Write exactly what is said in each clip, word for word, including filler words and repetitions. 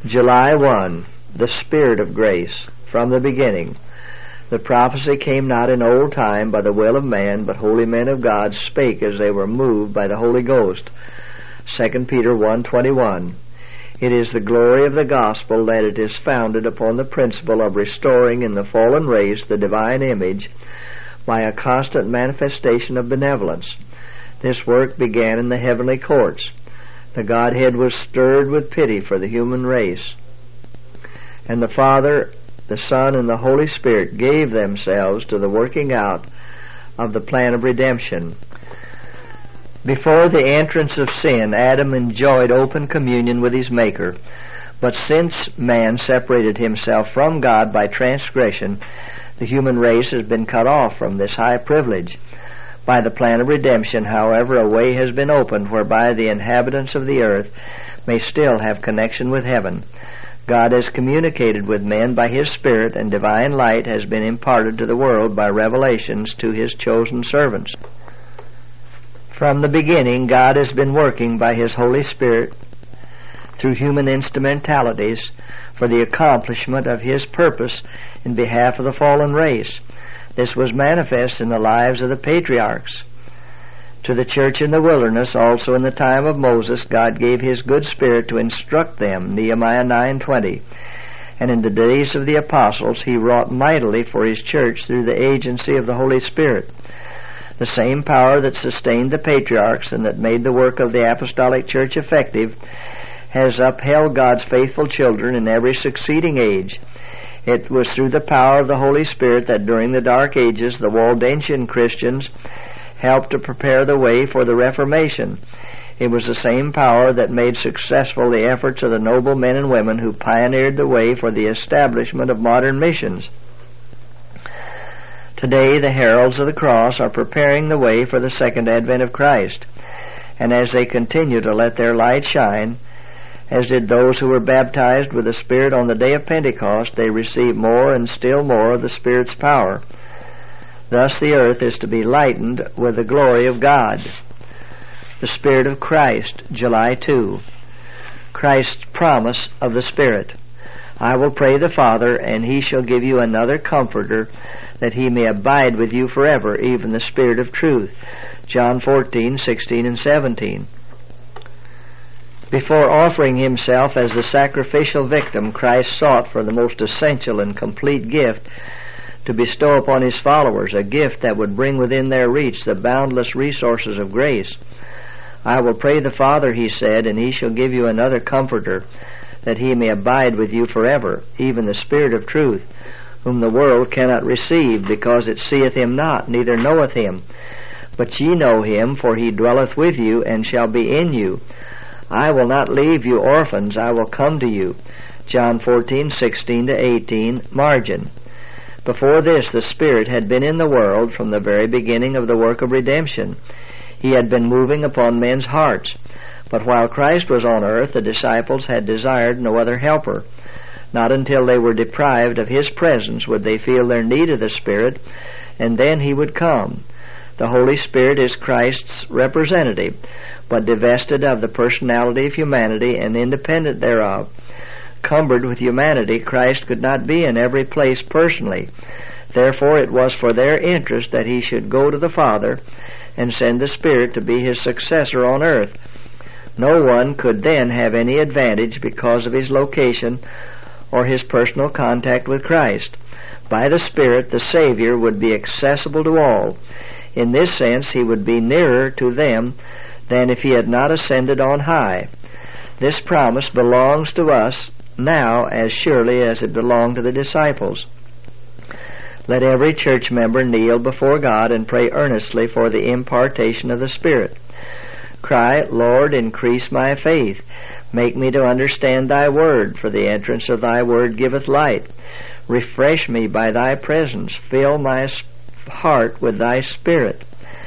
July first, the Spirit of grace. From the beginning, the prophecy came not in old time by the will of man, but holy men of God spake as they were moved by the Holy Ghost. Second Peter one twenty-one. It is the glory of the gospel that it is founded upon the principle of restoring in the fallen race the divine image by a constant manifestation of benevolence. This work began in the heavenly courts. The Godhead was stirred with pity for the human race, and the Father, the Son, and the Holy Spirit gave themselves to the working out of the plan of redemption. Before the entrance of sin, Adam enjoyed open communion with his Maker, but since man separated himself from God by transgression, the human race has been cut off from this high privilege. By the plan of redemption, however, a way has been opened whereby the inhabitants of the earth may still have connection with heaven. God has communicated with men by His Spirit, and divine light has been imparted to the world by revelations to His chosen servants. From the beginning, God has been working by His Holy Spirit through human instrumentalities for the accomplishment of His purpose in behalf of the fallen race. This was manifest in the lives of the patriarchs. To the church in the wilderness, also in the time of Moses, God gave His good Spirit to instruct them, Nehemiah nine twenty. And in the days of the apostles, He wrought mightily for His church through the agency of the Holy Spirit. The same power that sustained the patriarchs and that made the work of the apostolic church effective has upheld God's faithful children in every succeeding age. It was through the power of the Holy Spirit that during the Dark Ages the Waldensian Christians helped to prepare the way for the Reformation. It was the same power that made successful the efforts of the noble men and women who pioneered the way for the establishment of modern missions. Today the heralds of the cross are preparing the way for the second advent of Christ, and as they continue to let their light shine, as did those who were baptized with the Spirit on the day of Pentecost, they receive more and still more of the Spirit's power. Thus the earth is to be lightened with the glory of God. The Spirit of Christ, July second. Christ's promise of the Spirit. I will pray the Father, and He shall give you another Comforter, that He may abide with you forever, even the Spirit of truth. John fourteen sixteen and seventeen. Before offering Himself as the sacrificial victim, Christ sought for the most essential and complete gift to bestow upon His followers, a gift that would bring within their reach the boundless resources of grace. I will pray the Father, He said, and He shall give you another Comforter, that He may abide with you forever, even the Spirit of truth, whom the world cannot receive, because it seeth Him not, neither knoweth Him. But ye know Him, for He dwelleth with you, and shall be in you. I will not leave you orphans, I will come to you. John fourteen sixteen to eighteen, margin. Before this, the Spirit had been in the world from the very beginning of the work of redemption. He had been moving upon men's hearts. But while Christ was on earth, the disciples had desired no other helper. Not until they were deprived of His presence would they feel their need of the Spirit, and then He would come. The Holy Spirit is Christ's representative, but divested of the personality of humanity and independent thereof. Cumbered with humanity, Christ could not be in every place personally. Therefore it was for their interest that He should go to the Father and send the Spirit to be His successor on earth. No one could then have any advantage because of his location or his personal contact with Christ. By the Spirit, the Savior would be accessible to all. In this sense, He would be nearer to them than if He had not ascended on high. This promise belongs to us now as surely as it belonged to the disciples. Let every church member kneel before God and pray earnestly for the impartation of the Spirit. Cry, Lord, increase my faith. Make me to understand Thy word, for the entrance of Thy word giveth light. Refresh me by Thy presence. Fill my heart with Thy Spirit.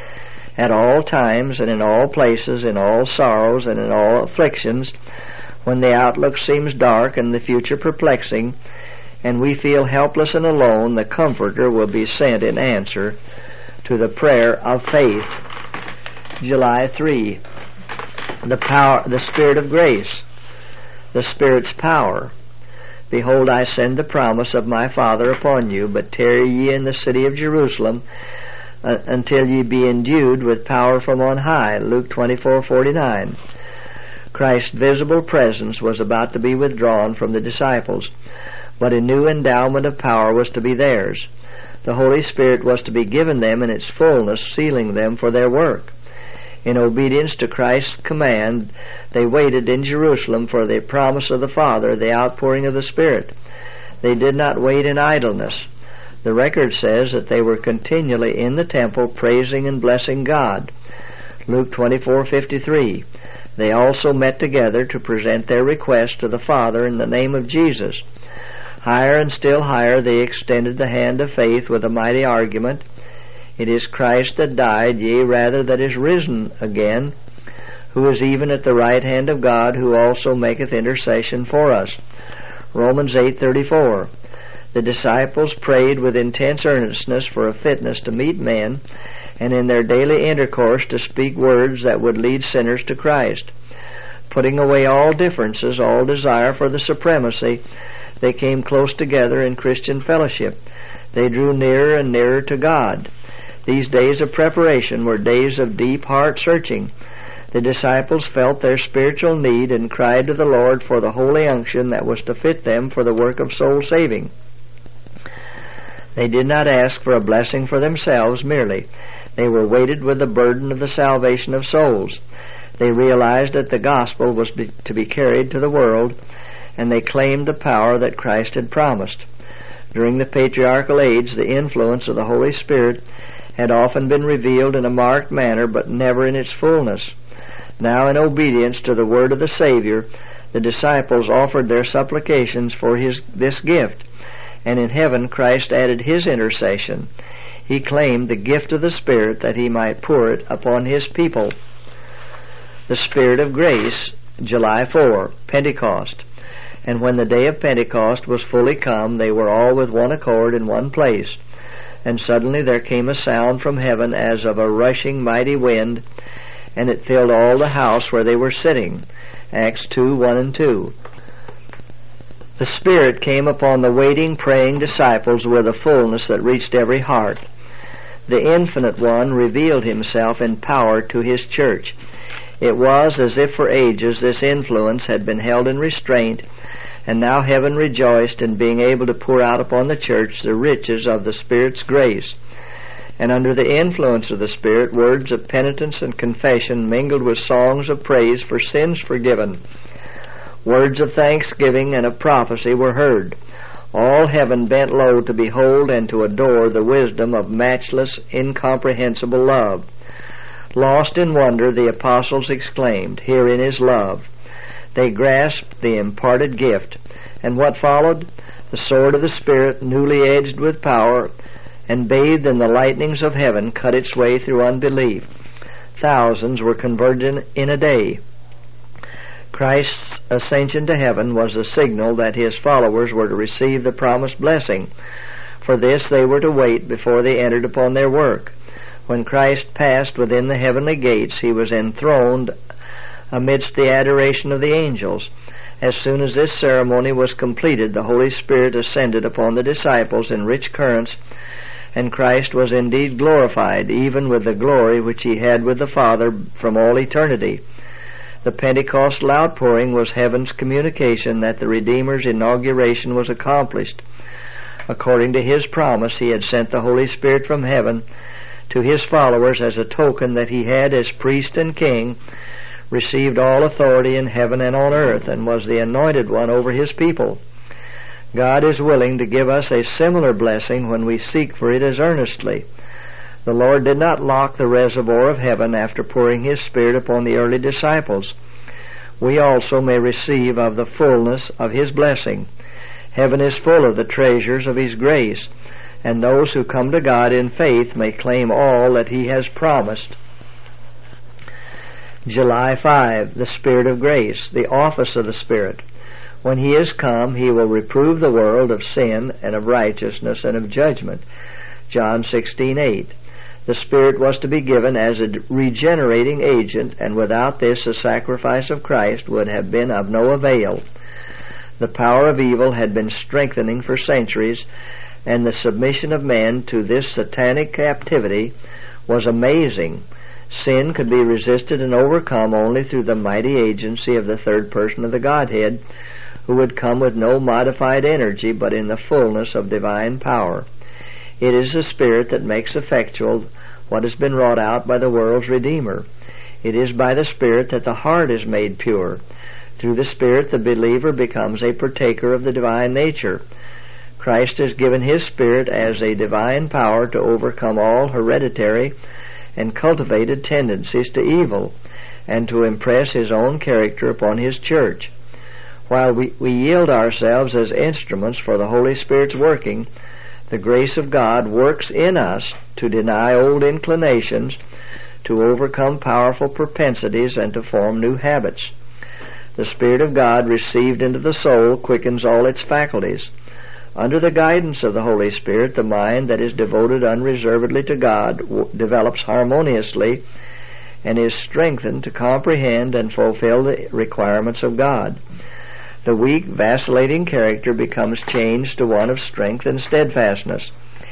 At all times and in all places, in all sorrows and in all afflictions, when the outlook seems dark and the future perplexing, and we feel helpless and alone, the Comforter will be sent in answer to the prayer of faith. July third. The power, the Spirit of grace. The Spirit's power. Behold, I send the promise of my Father upon you, but tarry ye in the city of Jerusalem uh, until ye be endued with power from on high. Luke twenty-four forty-nine. Christ's visible presence was about to be withdrawn from the disciples, but a new endowment of power was to be theirs. The Holy Spirit was to be given them in its fullness, sealing them for their work. In obedience to Christ's command, they waited in Jerusalem for the promise of the Father, the outpouring of the Spirit. They did not wait in idleness. The record says that they were continually in the temple praising and blessing God. Luke twenty-four fifty-three. They also met together to present their request to the Father in the name of Jesus. Higher and still higher they extended the hand of faith with a mighty argument. It is Christ that died, yea, rather that is risen again, who is even at the right hand of God, who also maketh intercession for us. Romans eight thirty-four. The disciples prayed with intense earnestness for a fitness to meet men, and in their daily intercourse to speak words that would lead sinners to Christ. Putting away all differences, all desire for the supremacy, they came close together in Christian fellowship. They drew nearer and nearer to God. These days of preparation were days of deep heart searching. The disciples felt their spiritual need and cried to the Lord for the holy unction that was to fit them for the work of soul saving. They did not ask for a blessing for themselves merely. They were weighted with the burden of the salvation of souls. They realized that the gospel was be, to be carried to the world, and they claimed the power that Christ had promised. During the patriarchal age, the influence of the Holy Spirit had often been revealed in a marked manner, but never in its fullness. Now, in obedience to the word of the Savior, the disciples offered their supplications for his, this gift, and in heaven Christ added his intercession. He claimed the gift of the Spirit that he might pour it upon his people. The Spirit of grace, July fourth, Pentecost. And when the day of Pentecost was fully come, they were all with one accord in one place. And suddenly there came a sound from heaven as of a rushing mighty wind, and it filled all the house where they were sitting. Acts two, one and two. The Spirit came upon the waiting, praying disciples with a fullness that reached every heart. The Infinite One revealed himself in power to his church. It was as if for ages this influence had been held in restraint, and now heaven rejoiced in being able to pour out upon the church the riches of the Spirit's grace. And under the influence of the Spirit, words of penitence and confession mingled with songs of praise for sins forgiven. Words of thanksgiving and of prophecy were heard. All heaven bent low to behold and to adore the wisdom of matchless, incomprehensible love. Lost in wonder, the apostles exclaimed, "Herein is love." They grasped the imparted gift. And what followed? The sword of the Spirit, newly edged with power, and bathed in the lightnings of heaven, cut its way through unbelief. Thousands were converted in a day. Christ's ascension to heaven was a signal that his followers were to receive the promised blessing. For this they were to wait before they entered upon their work. When Christ passed within the heavenly gates, he was enthroned amidst the adoration of the angels. As soon as this ceremony was completed, the Holy Spirit ascended upon the disciples in rich currents, and Christ was indeed glorified, even with the glory which he had with the Father from all eternity. The Pentecostal outpouring was heaven's communication that the Redeemer's inauguration was accomplished. According to his promise, he had sent the Holy Spirit from heaven to his followers as a token that he had, as priest and king, received all authority in heaven and on earth, and was the anointed one over his people. God is willing to give us a similar blessing when we seek for it as earnestly. The Lord did not lock the reservoir of heaven after pouring his Spirit upon the early disciples. We also may receive of the fullness of his blessing. Heaven is full of the treasures of his grace, and those who come to God in faith may claim all that he has promised. July fifth, the Spirit of grace, the office of the Spirit. When he is come, he will reprove the world of sin and of righteousness and of judgment. John sixteen eight. The Spirit was to be given as a regenerating agent, and without this the sacrifice of Christ would have been of no avail. The power of evil had been strengthening for centuries, and the submission of men to this satanic captivity was amazing. Sin could be resisted and overcome only through the mighty agency of the third person of the Godhead, who would come with no modified energy but in the fullness of divine power. It is the Spirit that makes effectual what has been wrought out by the world's Redeemer. It is by the Spirit that the heart is made pure. Through the Spirit the believer becomes a partaker of the divine nature. Christ has given His Spirit as a divine power to overcome all hereditary and cultivated tendencies to evil, and to impress His own character upon His church. While we, we yield ourselves as instruments for the Holy Spirit's working, the grace of God works in us to deny old inclinations, to overcome powerful propensities, and to form new habits. The Spirit of God received into the soul quickens all its faculties. Under the guidance of the Holy Spirit, the mind that is devoted unreservedly to God w- develops harmoniously and is strengthened to comprehend and fulfill the requirements of God. The weak, vacillating character becomes changed to one of strength and steadfastness.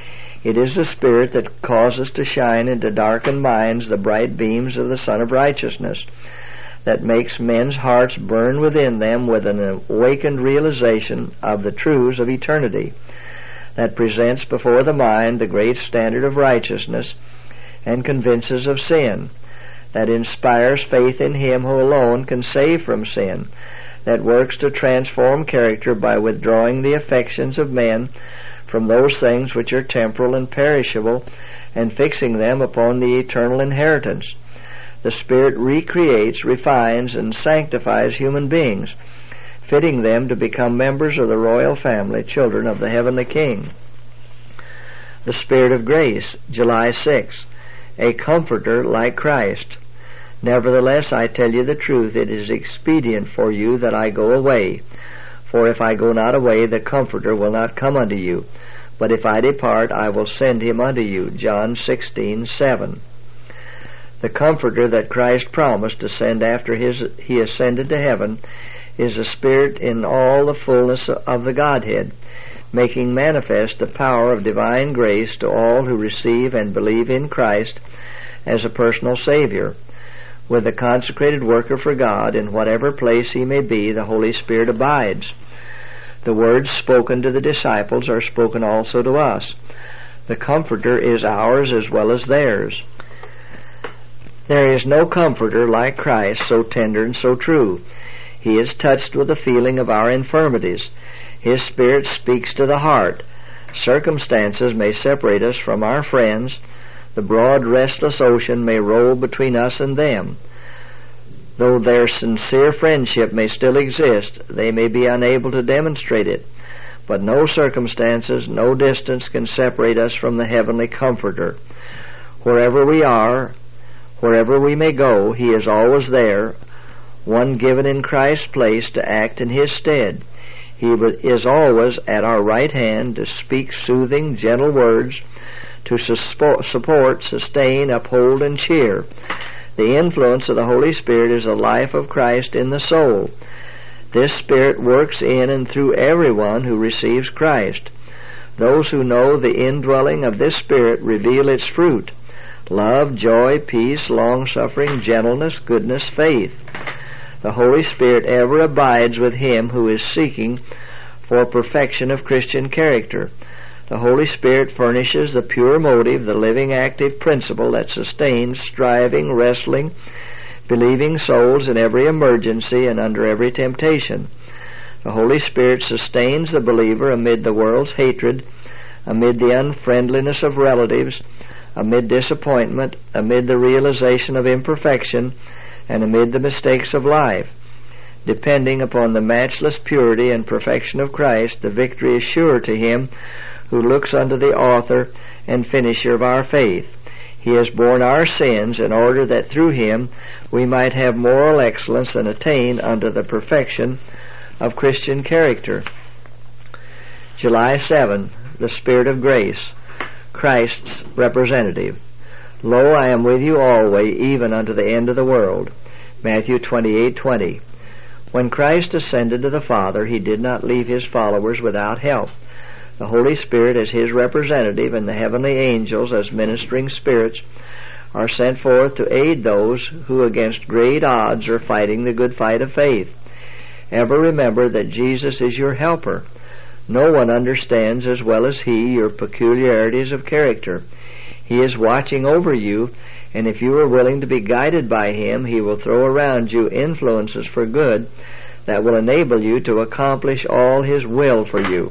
It is the Spirit that causes to shine into darkened minds the bright beams of the Sun of Righteousness, that makes men's hearts burn within them with an awakened realization of the truths of eternity, that presents before the mind the great standard of righteousness and convinces of sin, that inspires faith in Him who alone can save from sin, that works to transform character by withdrawing the affections of men from those things which are temporal and perishable, and fixing them upon the eternal inheritance. The Spirit recreates, refines, and sanctifies human beings, fitting them to become members of the royal family, children of the heavenly King. The Spirit of grace, July sixth, a comforter like Christ. Nevertheless, I tell you the truth, it is expedient for you that I go away. For if I go not away, the Comforter will not come unto you. But if I depart, I will send him unto you. John sixteen seven. The Comforter that Christ promised to send after his, He ascended to heaven is the Spirit in all the fullness of the Godhead, making manifest the power of divine grace to all who receive and believe in Christ as a personal Savior. With the consecrated worker for God, in whatever place he may be, the Holy Spirit abides. The words spoken to the disciples are spoken also to us. The Comforter is ours as well as theirs. There is no Comforter like Christ, so tender and so true. He is touched with the feeling of our infirmities. His Spirit speaks to the heart. Circumstances may separate us from our friends. The broad, restless ocean may roll between us and them. Though their sincere friendship may still exist, they may be unable to demonstrate it. But no circumstances, no distance can separate us from the heavenly Comforter. Wherever we are, wherever we may go, He is always there, one given in Christ's place to act in His stead. He is always at our right hand to speak soothing, gentle words, to support, sustain, uphold, and cheer. The influence of the Holy Spirit is the life of Christ in the soul. This Spirit works in and through everyone who receives Christ. Those who know the indwelling of this Spirit reveal its fruit: love, joy, peace, long-suffering, gentleness, goodness, faith. The Holy Spirit ever abides with him who is seeking for perfection of Christian character. The Holy Spirit furnishes the pure motive, the living active principle that sustains striving, wrestling, believing souls in every emergency and under every temptation. The Holy Spirit sustains the believer amid the world's hatred, amid the unfriendliness of relatives, amid disappointment, amid the realization of imperfection, and amid the mistakes of life. Depending upon the matchless purity and perfection of Christ, the victory is sure to him who looks unto the author and finisher of our faith. He has borne our sins in order that through him we might have moral excellence and attain unto the perfection of Christian character. July seventh, the Spirit of grace, Christ's representative. Lo, I am with you always, even unto the end of the world. Matthew twenty-eight twenty. When Christ ascended to the Father, he did not leave his followers without help. The Holy Spirit as his representative and the heavenly angels as ministering spirits are sent forth to aid those who against great odds are fighting the good fight of faith. Ever remember that Jesus is your helper. No one understands as well as he your peculiarities of character. He is watching over you, and if you are willing to be guided by him, he will throw around you influences for good that will enable you to accomplish all his will for you.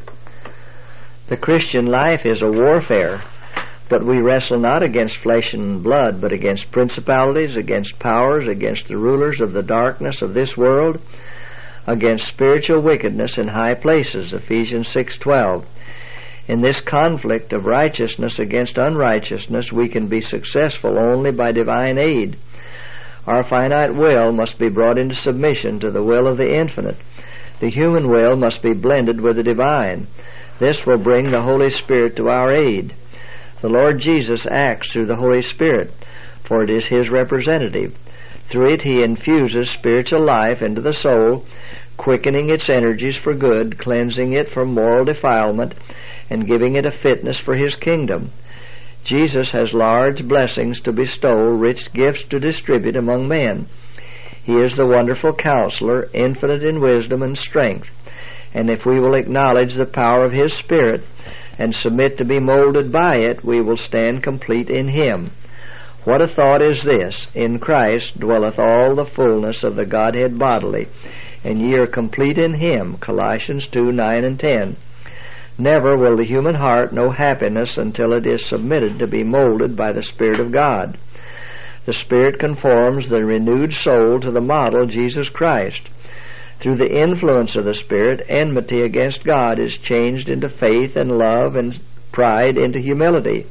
The Christian life is a warfare, but we wrestle not against flesh and blood, but against principalities, against powers, against the rulers of the darkness of this world, against spiritual wickedness in high places, Ephesians six twelve. In this conflict of righteousness against unrighteousness, we can be successful only by divine aid. Our finite will must be brought into submission to the will of the infinite. The human will must be blended with the divine. This will bring the Holy Spirit to our aid. The Lord Jesus acts through the Holy Spirit, for it is his representative. Through it he infuses spiritual life into the soul, quickening its energies for good, cleansing it from moral defilement, and giving it a fitness for his kingdom. Jesus has large blessings to bestow, rich gifts to distribute among men. He is the wonderful counselor, infinite in wisdom and strength. And if we will acknowledge the power of his Spirit and submit to be molded by it, we will stand complete in him. What a thought is this! In Christ dwelleth all the fullness of the Godhead bodily, and ye are complete in him, Colossians two nine and ten. Never will the human heart know happiness until it is submitted to be molded by the Spirit of God. The Spirit conforms the renewed soul to the model Jesus Christ. Through the influence of the Spirit, enmity against God is changed into faith and love, and pride into humility.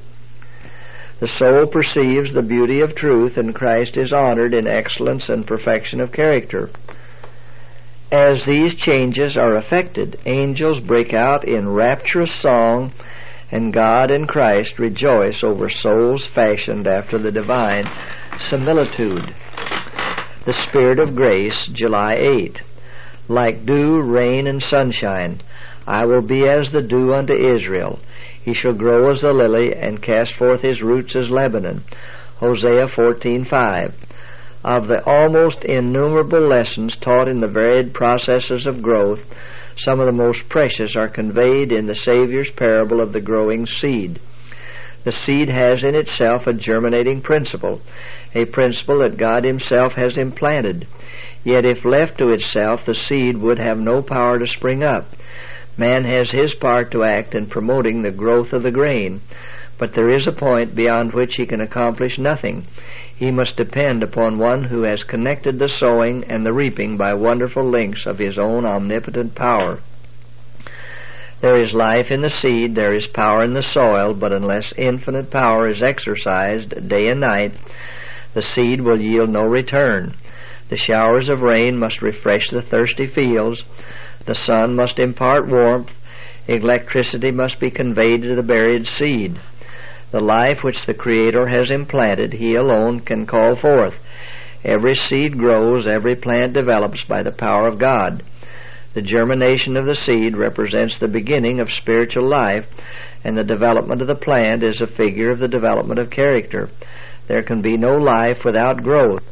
The soul perceives the beauty of truth, and Christ is honored in excellence and perfection of character. As these changes are effected, angels break out in rapturous song, and God and Christ rejoice over souls fashioned after the divine similitude. The Spirit of Grace, July eighth. Like dew, rain, and sunshine, I will be as the dew unto Israel. He shall grow as a lily, and cast forth his roots as Lebanon. Hosea fourteen five. Of the almost innumerable lessons taught in the varied processes of growth, some of the most precious are conveyed in the Savior's parable of the growing seed. The seed has in itself a germinating principle, a principle that God himself has implanted. Yet if left to itself, the seed would have no power to spring up. Man has his part to act in promoting the growth of the grain, but there is a point beyond which he can accomplish nothing. He must depend upon one who has connected the sowing and the reaping by wonderful links of his own omnipotent power. There is life in the seed, there is power in the soil, but unless infinite power is exercised day and night, the seed will yield no return. The showers of rain must refresh the thirsty fields, the sun must impart warmth, electricity must be conveyed to the buried seed. The life which the Creator has implanted, he alone can call forth. Every seed grows, every plant develops by the power of God. The germination of the seed represents the beginning of spiritual life, and the development of the plant is a figure of the development of character. There can be no life without growth.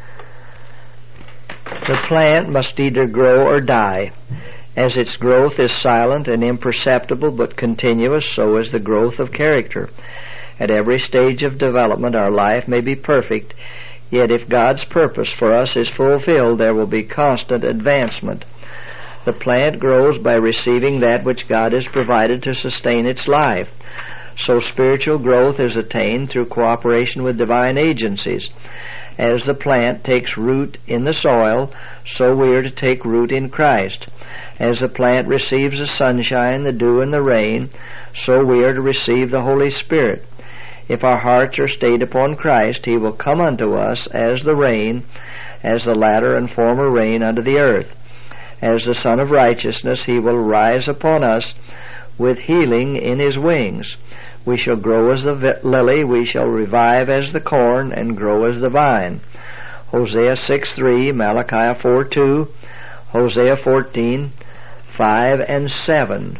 The plant must either grow or die. As its growth is silent and imperceptible but continuous, so is the growth of character. At every stage of development our life may be perfect, yet if God's purpose for us is fulfilled, there will be constant advancement. The plant grows by receiving that which God has provided to sustain its life. So spiritual growth is attained through cooperation with divine agencies. As the plant takes root in the soil, so we are to take root in Christ. As the plant receives the sunshine, the dew, and the rain, so we are to receive the Holy Spirit. If our hearts are stayed upon Christ, he will come unto us as the rain, as the latter and former rain unto the earth. As the Son of Righteousness, he will rise upon us with healing in his wings. We shall grow as the lily, we shall revive as the corn, and grow as the vine. Hosea six three, Malachi four two, Hosea fourteen, five and seven.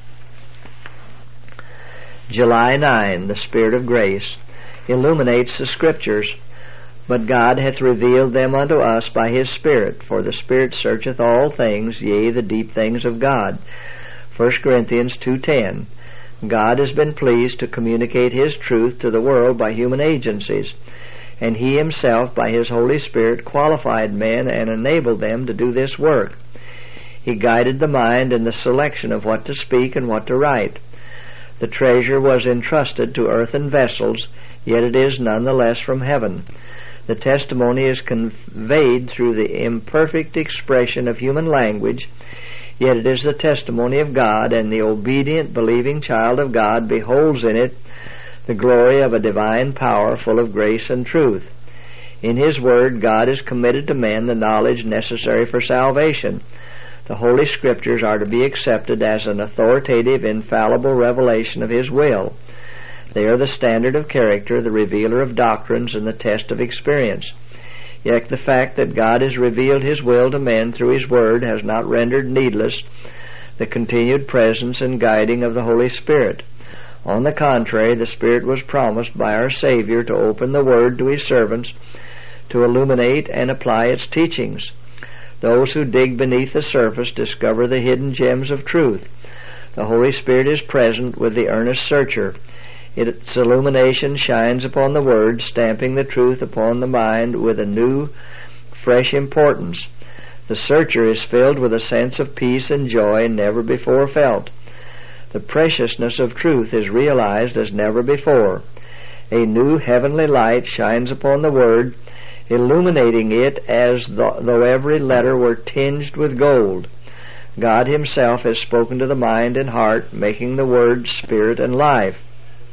July ninth, the Spirit of grace illuminates the Scriptures. But God hath revealed them unto us by His Spirit, for the Spirit searcheth all things, yea, the deep things of God. First Corinthians two ten. God has been pleased to communicate His truth to the world by human agencies, and He Himself, by His Holy Spirit, qualified men and enabled them to do this work. He guided the mind in the selection of what to speak and what to write. The treasure was entrusted to earthen vessels, yet it is none the less from heaven. The testimony is conveyed through the imperfect expression of human language, yet it is the testimony of God, and the obedient, believing child of God beholds in it the glory of a divine power full of grace and truth. In His Word, God has committed to men the knowledge necessary for salvation. The Holy Scriptures are to be accepted as an authoritative, infallible revelation of His will. They are the standard of character, the revealer of doctrines, and the test of experience. Yet the fact that God has revealed His will to men through His Word has not rendered needless the continued presence and guiding of the Holy Spirit. On the contrary, the Spirit was promised by our Savior to open the Word to His servants, to illuminate and apply its teachings. Those who dig beneath the surface discover the hidden gems of truth. The Holy Spirit is present with the earnest searcher. Its illumination shines upon the Word, stamping the truth upon the mind with a new, fresh importance. The searcher is filled with a sense of peace and joy never before felt. The preciousness of truth is realized as never before. A new heavenly light shines upon the Word, illuminating it as though every letter were tinged with gold. God Himself has spoken to the mind and heart, making the Word spirit and life.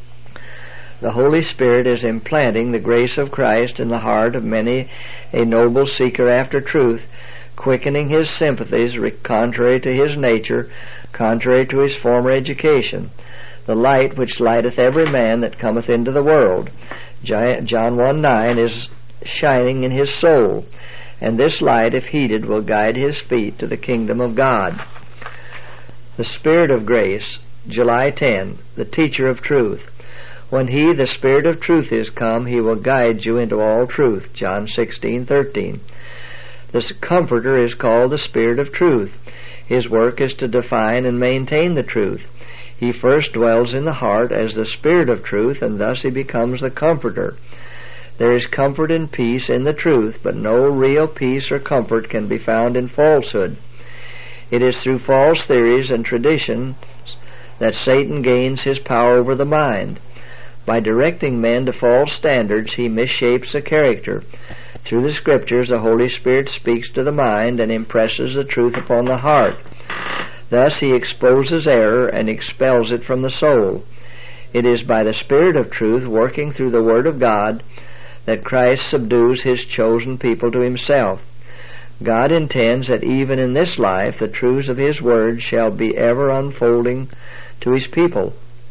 The Holy Spirit is implanting the grace of Christ in the heart of many a noble seeker after truth, quickening his sympathies contrary to his nature, contrary to his former education. The light which lighteth every man that cometh into the world, John one nine, is shining in his soul, and this light, if heeded, will guide his feet to the kingdom of God. The Spirit of grace, July tenth, the teacher of truth. When He, the Spirit of truth, is come, He will guide you into all truth, John sixteen thirteen. The Comforter is called the Spirit of truth. His work is to define and maintain the truth. He first dwells in the heart as the Spirit of truth, and thus He becomes the Comforter. There is comfort and peace in the truth, but no real peace or comfort can be found in falsehood. It is through false theories and traditions that Satan gains his power over the mind. By directing men to false standards, he misshapes the character. Through the Scriptures, the Holy Spirit speaks to the mind and impresses the truth upon the heart. Thus He exposes error and expels it from the soul. It is by the Spirit of truth working through the Word of God that Christ subdues His chosen people to Himself. God intends that even in this life the truths of His Word shall be ever unfolding to His people.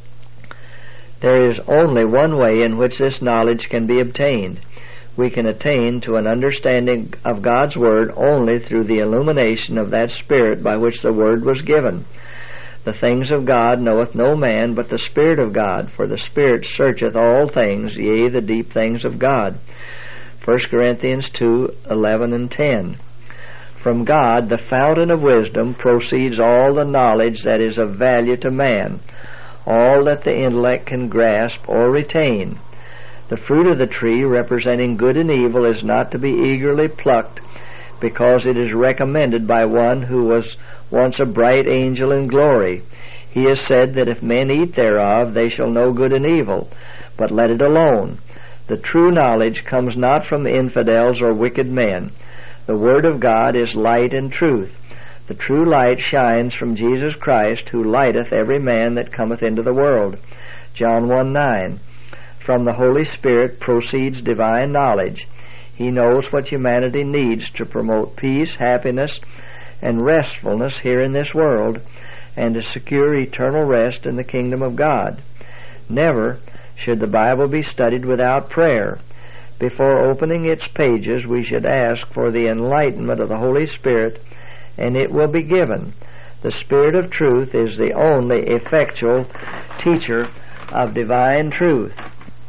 There is only one way in which this knowledge can be obtained. We can attain to an understanding of God's Word only through the illumination of that Spirit by which the Word was given. The things of God knoweth no man but the Spirit of God, for the Spirit searcheth all things, yea, the deep things of God. First Corinthians two eleven and ten. From God, the fountain of wisdom, proceeds all the knowledge that is of value to man, all that the intellect can grasp or retain. The fruit of the tree, representing good and evil, is not to be eagerly plucked, because it is recommended by one who was once a bright angel in glory. He has said that if men eat thereof, they shall know good and evil, but let it alone. The true knowledge comes not from infidels or wicked men. The Word of God is light and truth. The true light shines from Jesus Christ, who lighteth every man that cometh into the world. John one nine. From the Holy Spirit proceeds divine knowledge. He knows what humanity needs to promote peace, happiness, and restfulness here in this world, and to secure eternal rest in the kingdom of God. Never should the Bible be studied without prayer. Before opening its pages, we should ask for the enlightenment of the Holy Spirit and it will be given. The Spirit of truth is the only effectual teacher of divine truth.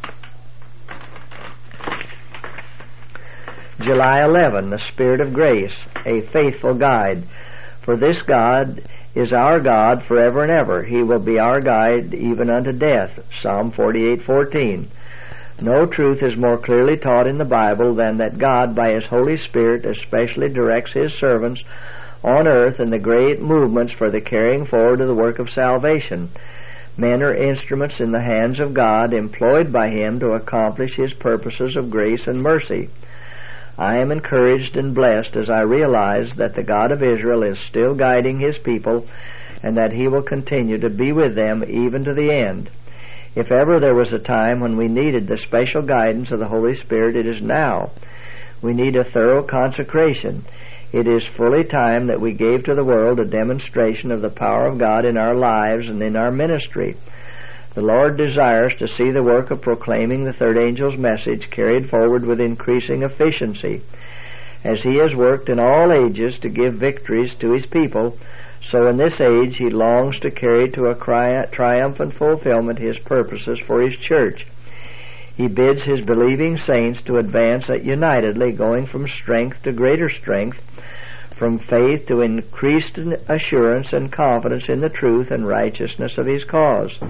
July eleventh, the Spirit of grace, a faithful guide. For this God is our God forever and ever. He will be our guide even unto death. Psalm forty-eight fourteen. No truth is more clearly taught in the Bible than that God, by His Holy Spirit, especially directs His servants on earth in the great movements for the carrying forward of the work of salvation. Men are instruments in the hands of God, employed by Him to accomplish His purposes of grace and mercy. I am encouraged and blessed as I realize that the God of Israel is still guiding His people and that He will continue to be with them even to the end. If ever there was a time when we needed the special guidance of the Holy Spirit, it is now. We need a thorough consecration. It is fully time that we gave to the world a demonstration of the power of God in our lives and in our ministry. The Lord desires to see the work of proclaiming the third angel's message carried forward with increasing efficiency. As He has worked in all ages to give victories to His people, so in this age He longs to carry to a triumphant fulfillment His purposes for His church. He bids His believing saints to advance unitedly, going from strength to greater strength, from faith to increased assurance and confidence in the truth and righteousness of His cause.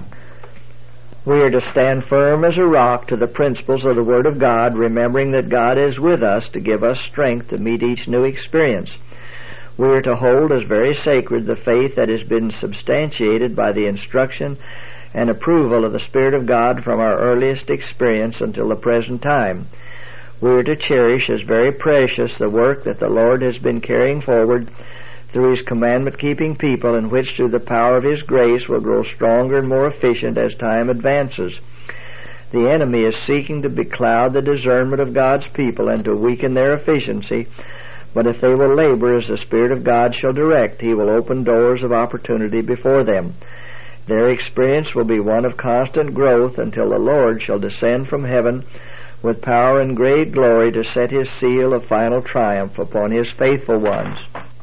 We are to stand firm as a rock to the principles of the Word of God, remembering that God is with us to give us strength to meet each new experience. We are to hold as very sacred the faith that has been substantiated by the instruction and approval of the Spirit of God from our earliest experience until the present time. We are to cherish as very precious the work that the Lord has been carrying forward through His commandment-keeping people, in which through the power of His grace will grow stronger and more efficient as time advances. The enemy is seeking to becloud the discernment of God's people and to weaken their efficiency, but if they will labor as the Spirit of God shall direct, He will open doors of opportunity before them. Their experience will be one of constant growth until the Lord shall descend from heaven with power and great glory to set His seal of final triumph upon His faithful ones.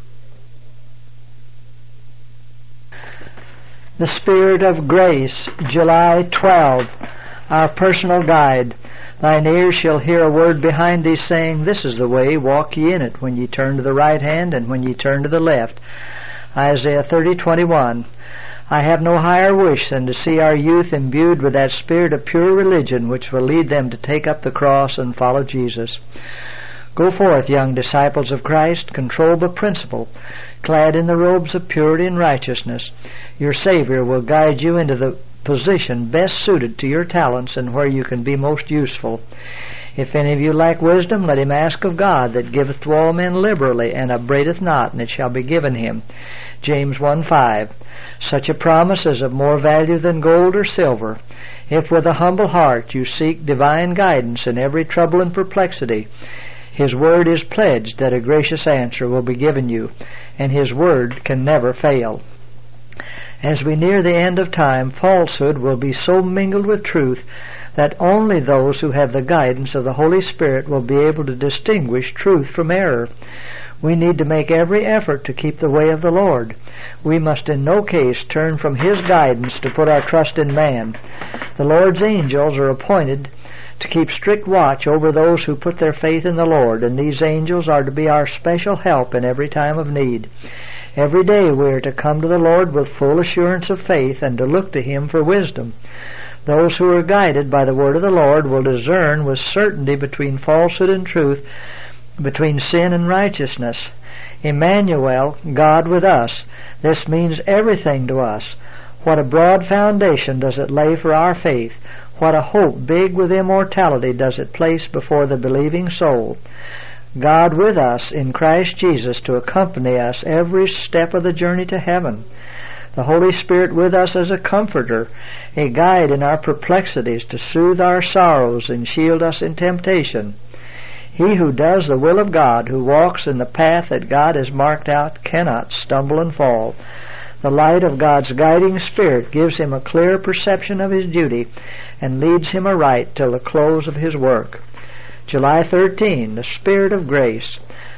The Spirit of grace, July twelfth, our personal guide. Thine ears shall hear a word behind thee saying, This is the way, walk ye in it, when ye turn to the right hand and when ye turn to the left. Isaiah thirty twenty-one. I have no higher wish than to see our youth imbued with that spirit of pure religion which will lead them to take up the cross and follow Jesus. Go forth, young disciples of Christ, control the principle, clad in the robes of purity and righteousness. Your Savior will guide you into the position best suited to your talents and where you can be most useful. If any of you lack wisdom, let him ask of God, that giveth to all men liberally, and upbraideth not, and it shall be given him. James one five. Such a promise is of more value than gold or silver. If with a humble heart you seek divine guidance in every trouble and perplexity, His Word is pledged that a gracious answer will be given you, and His Word can never fail. As we near the end of time, falsehood will be so mingled with truth that only those who have the guidance of the Holy Spirit will be able to distinguish truth from error. We need to make every effort to keep the way of the Lord. We must in no case turn from His guidance to put our trust in man. The Lord's angels are appointed to keep strict watch over those who put their faith in the Lord, and these angels are to be our special help in every time of need. Every day we are to come to the Lord with full assurance of faith and to look to Him for wisdom. Those who are guided by the word of the Lord will discern with certainty between falsehood and truth, between sin and righteousness. Emmanuel, God with us. This means everything to us. What a broad foundation does it lay for our faith. What a hope big with immortality does it place before the believing soul. God with us in Christ Jesus to accompany us every step of the journey to heaven. The Holy Spirit with us as a comforter, a guide in our perplexities to soothe our sorrows and shield us in temptation. He who does the will of God, who walks in the path that God has marked out, cannot stumble and fall. The light of God's guiding Spirit gives him a clear perception of his duty and leads him aright till the close of his work. July thirteenth, the Spirit of grace.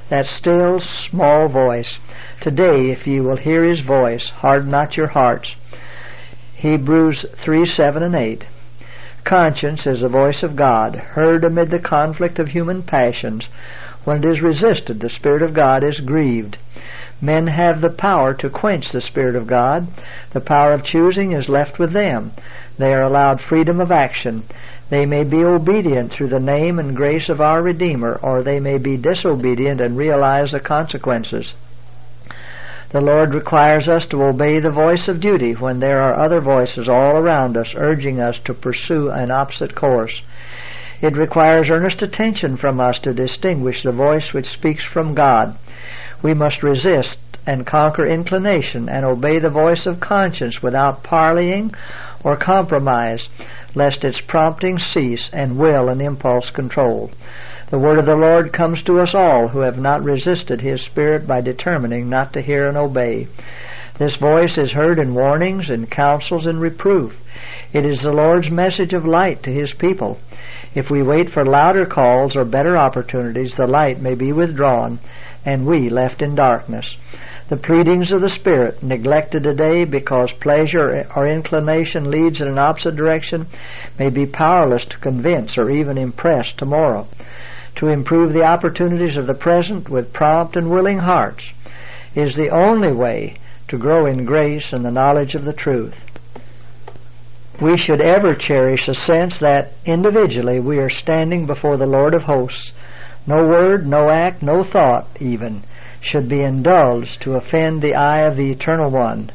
that still small voice. Today, if ye will hear his voice, harden not your hearts. Hebrews three, seven, and eight. Conscience is the voice of God, heard amid the conflict of human passions. When it is resisted, the Spirit of God is grieved. Men have the power to quench the Spirit of God. The power of choosing is left with them. They are allowed freedom of action. They may be obedient through the name and grace of our Redeemer, or they may be disobedient and realize the consequences. The Lord requires us to obey the voice of duty when there are other voices all around us urging us to pursue an opposite course. It requires earnest attention from us to distinguish the voice which speaks from God. We must resist and conquer inclination and obey the voice of conscience without parleying or compromise, lest its prompting cease and will and impulse control. The word of the Lord comes to us all who have not resisted his Spirit by determining not to hear and obey. This voice is heard in warnings, in counsels, and reproof. It is the Lord's message of light to his people. If we wait for louder calls or better opportunities, the light may be withdrawn, and we left in darkness. The pleadings of the Spirit, neglected today because pleasure or inclination leads in an opposite direction, may be powerless to convince or even impress tomorrow. To improve the opportunities of the present with prompt and willing hearts is the only way to grow in grace and the knowledge of the truth. We should ever cherish a sense that individually we are standing before the Lord of hosts. No word, no act, no thought even should be indulged to offend the eye of the Eternal One.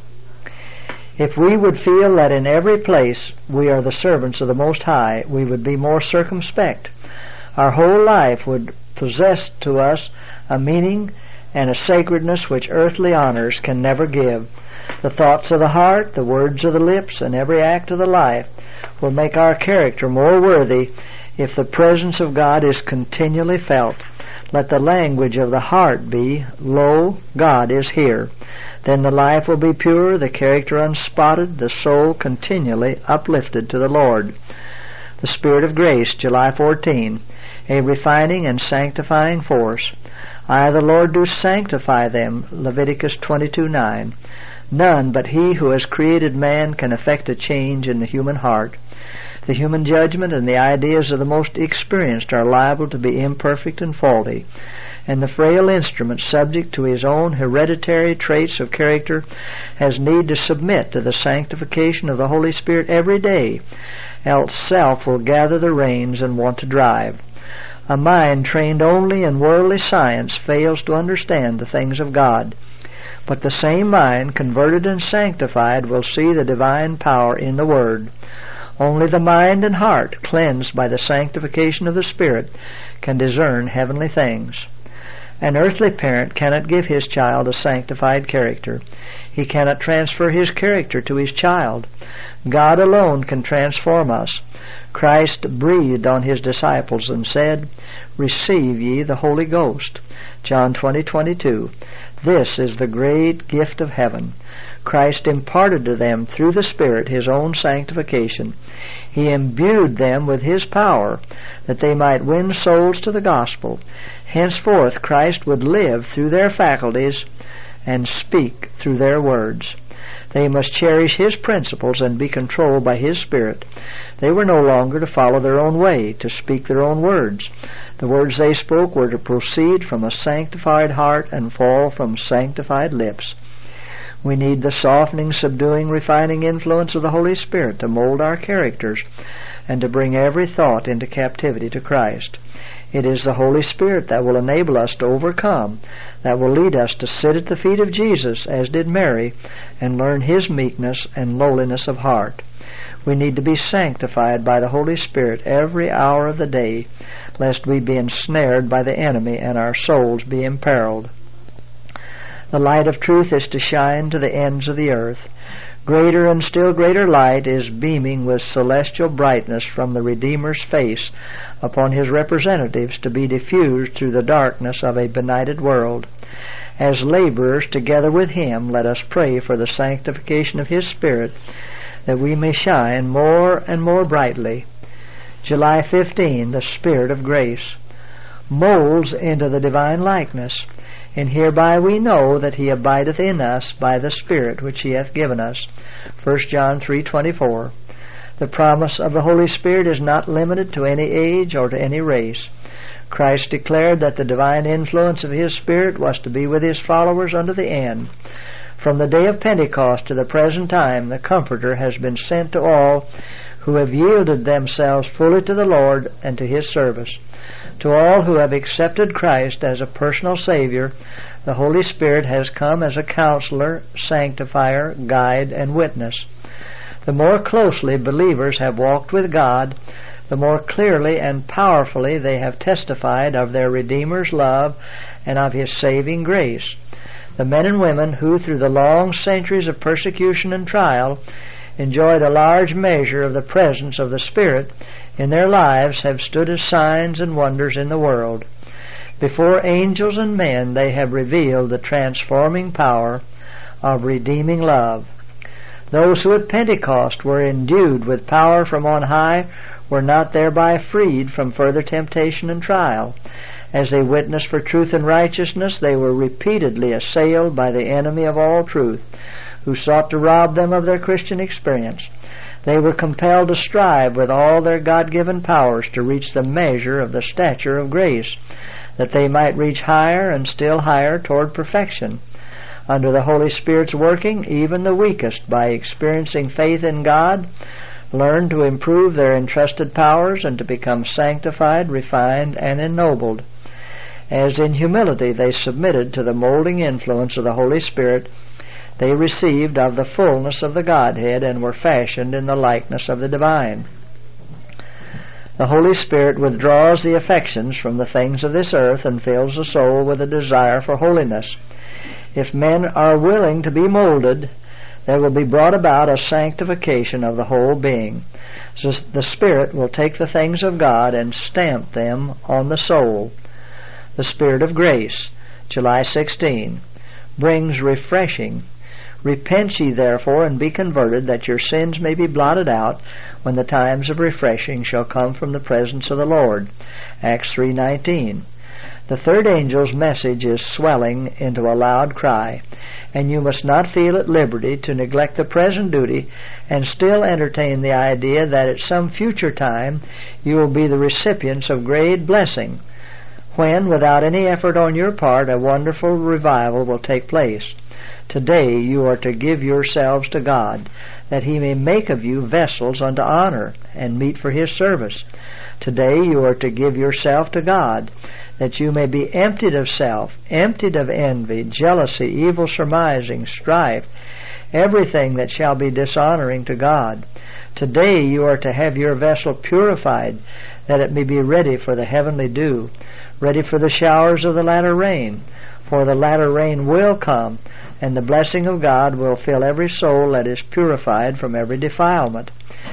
If we would feel that in every place we are the servants of the Most High, we would be more circumspect. Our whole life would possess to us a meaning and a sacredness which earthly honors can never give. The thoughts of the heart, the words of the lips, and every act of the life will make our character more worthy if the presence of God is continually felt. Let the language of the heart be, "Lo, God is here." Then the life will be pure, the character unspotted, the soul continually uplifted to the Lord. The Spirit of Grace, July fourteenth. A refining and sanctifying force. I, the Lord, do sanctify them, Leviticus twenty-two, nine. None but he who has created man can effect a change in the human heart. The human judgment and the ideas of the most experienced are liable to be imperfect and faulty, and the frail instrument, subject to his own hereditary traits of character, has need to submit to the sanctification of the Holy Spirit every day, else self will gather the reins and want to drive. A mind trained only in worldly science fails to understand the things of God. But the same mind, converted and sanctified, will see the divine power in the Word. Only the mind and heart, cleansed by the sanctification of the Spirit, can discern heavenly things. An earthly parent cannot give his child a sanctified character. He cannot transfer his character to his child. God alone can transform us. Christ breathed on his disciples and said, "Receive ye the Holy Ghost." John twenty, twenty-two. This is the great gift of heaven. Christ imparted to them through the Spirit his own sanctification. He imbued them with his power that they might win souls to the gospel. Henceforth Christ would live through their faculties and speak through their words. They must cherish his principles and be controlled by his Spirit. They were no longer to follow their own way, to speak their own words. The words they spoke were to proceed from a sanctified heart and fall from sanctified lips. We need the softening, subduing, refining influence of the Holy Spirit to mold our characters and to bring every thought into captivity to Christ. It is the Holy Spirit that will enable us to overcome, that will lead us to sit at the feet of Jesus, as did Mary, and learn his meekness and lowliness of heart. We need to be sanctified by the Holy Spirit every hour of the day, lest we be ensnared by the enemy and our souls be imperiled. The light of truth is to shine to the ends of the earth. Greater and still greater light is beaming with celestial brightness from the Redeemer's face upon his representatives to be diffused through the darkness of a benighted world. As laborers together with him, let us pray for the sanctification of his Spirit, that we may shine more and more brightly. July fifteenth, the Spirit of Grace. molds into the divine likeness. And hereby we know that he abideth in us by the Spirit which he hath given us. First John three twenty-four. The promise of the Holy Spirit is not limited to any age or to any race. Christ declared that the divine influence of his Spirit was to be with his followers unto the end. From the day of Pentecost to the present time, the Comforter has been sent to all who have yielded themselves fully to the Lord and to his service. To all who have accepted Christ as a personal Savior, the Holy Spirit has come as a counselor, sanctifier, guide, and witness. The more closely believers have walked with God, the more clearly and powerfully they have testified of their Redeemer's love and of his saving grace. The men and women who, through the long centuries of persecution and trial, enjoyed a large measure of the presence of the Spirit in their lives have stood as signs and wonders in the world. Before angels and men they have revealed the transforming power of redeeming love. Those who at Pentecost were endued with power from on high were not thereby freed from further temptation and trial. As they witnessed for truth and righteousness, they were repeatedly assailed by the enemy of all truth, who sought to rob them of their Christian experience. They were compelled to strive with all their God-given powers to reach the measure of the stature of grace, that they might reach higher and still higher toward perfection. Under the Holy Spirit's working, even the weakest, by experiencing faith in God, learn to improve their entrusted powers and to become sanctified, refined, and ennobled. As in humility they submitted to the molding influence of the Holy Spirit, they received of the fullness of the Godhead and were fashioned in the likeness of the divine. The Holy Spirit withdraws the affections from the things of this earth and fills the soul with a desire for holiness. If men are willing to be molded, there will be brought about a sanctification of the whole being. So the Spirit will take the things of God and stamp them on the soul. The Spirit of grace, July sixteenth, brings refreshing. Repent ye therefore and be converted, that your sins may be blotted out, when the times of refreshing shall come from the presence of the Lord. Acts three nineteen. The third angel's message is swelling into a loud cry, and you must not feel at liberty to neglect the present duty and still entertain the idea that at some future time you will be the recipients of great blessing, when, without any effort on your part, a wonderful revival will take place. Today you are to give yourselves to God, that he may make of you vessels unto honor and meet for his service. Today you are to give yourself to God, that you may be emptied of self, emptied of envy, jealousy, evil surmising, strife, everything that shall be dishonoring to God. Today you are to have your vessel purified, that it may be ready for the heavenly dew, ready for the showers of the latter rain. For the latter rain will come, and the blessing of God will fill every soul that is purified from every defilement.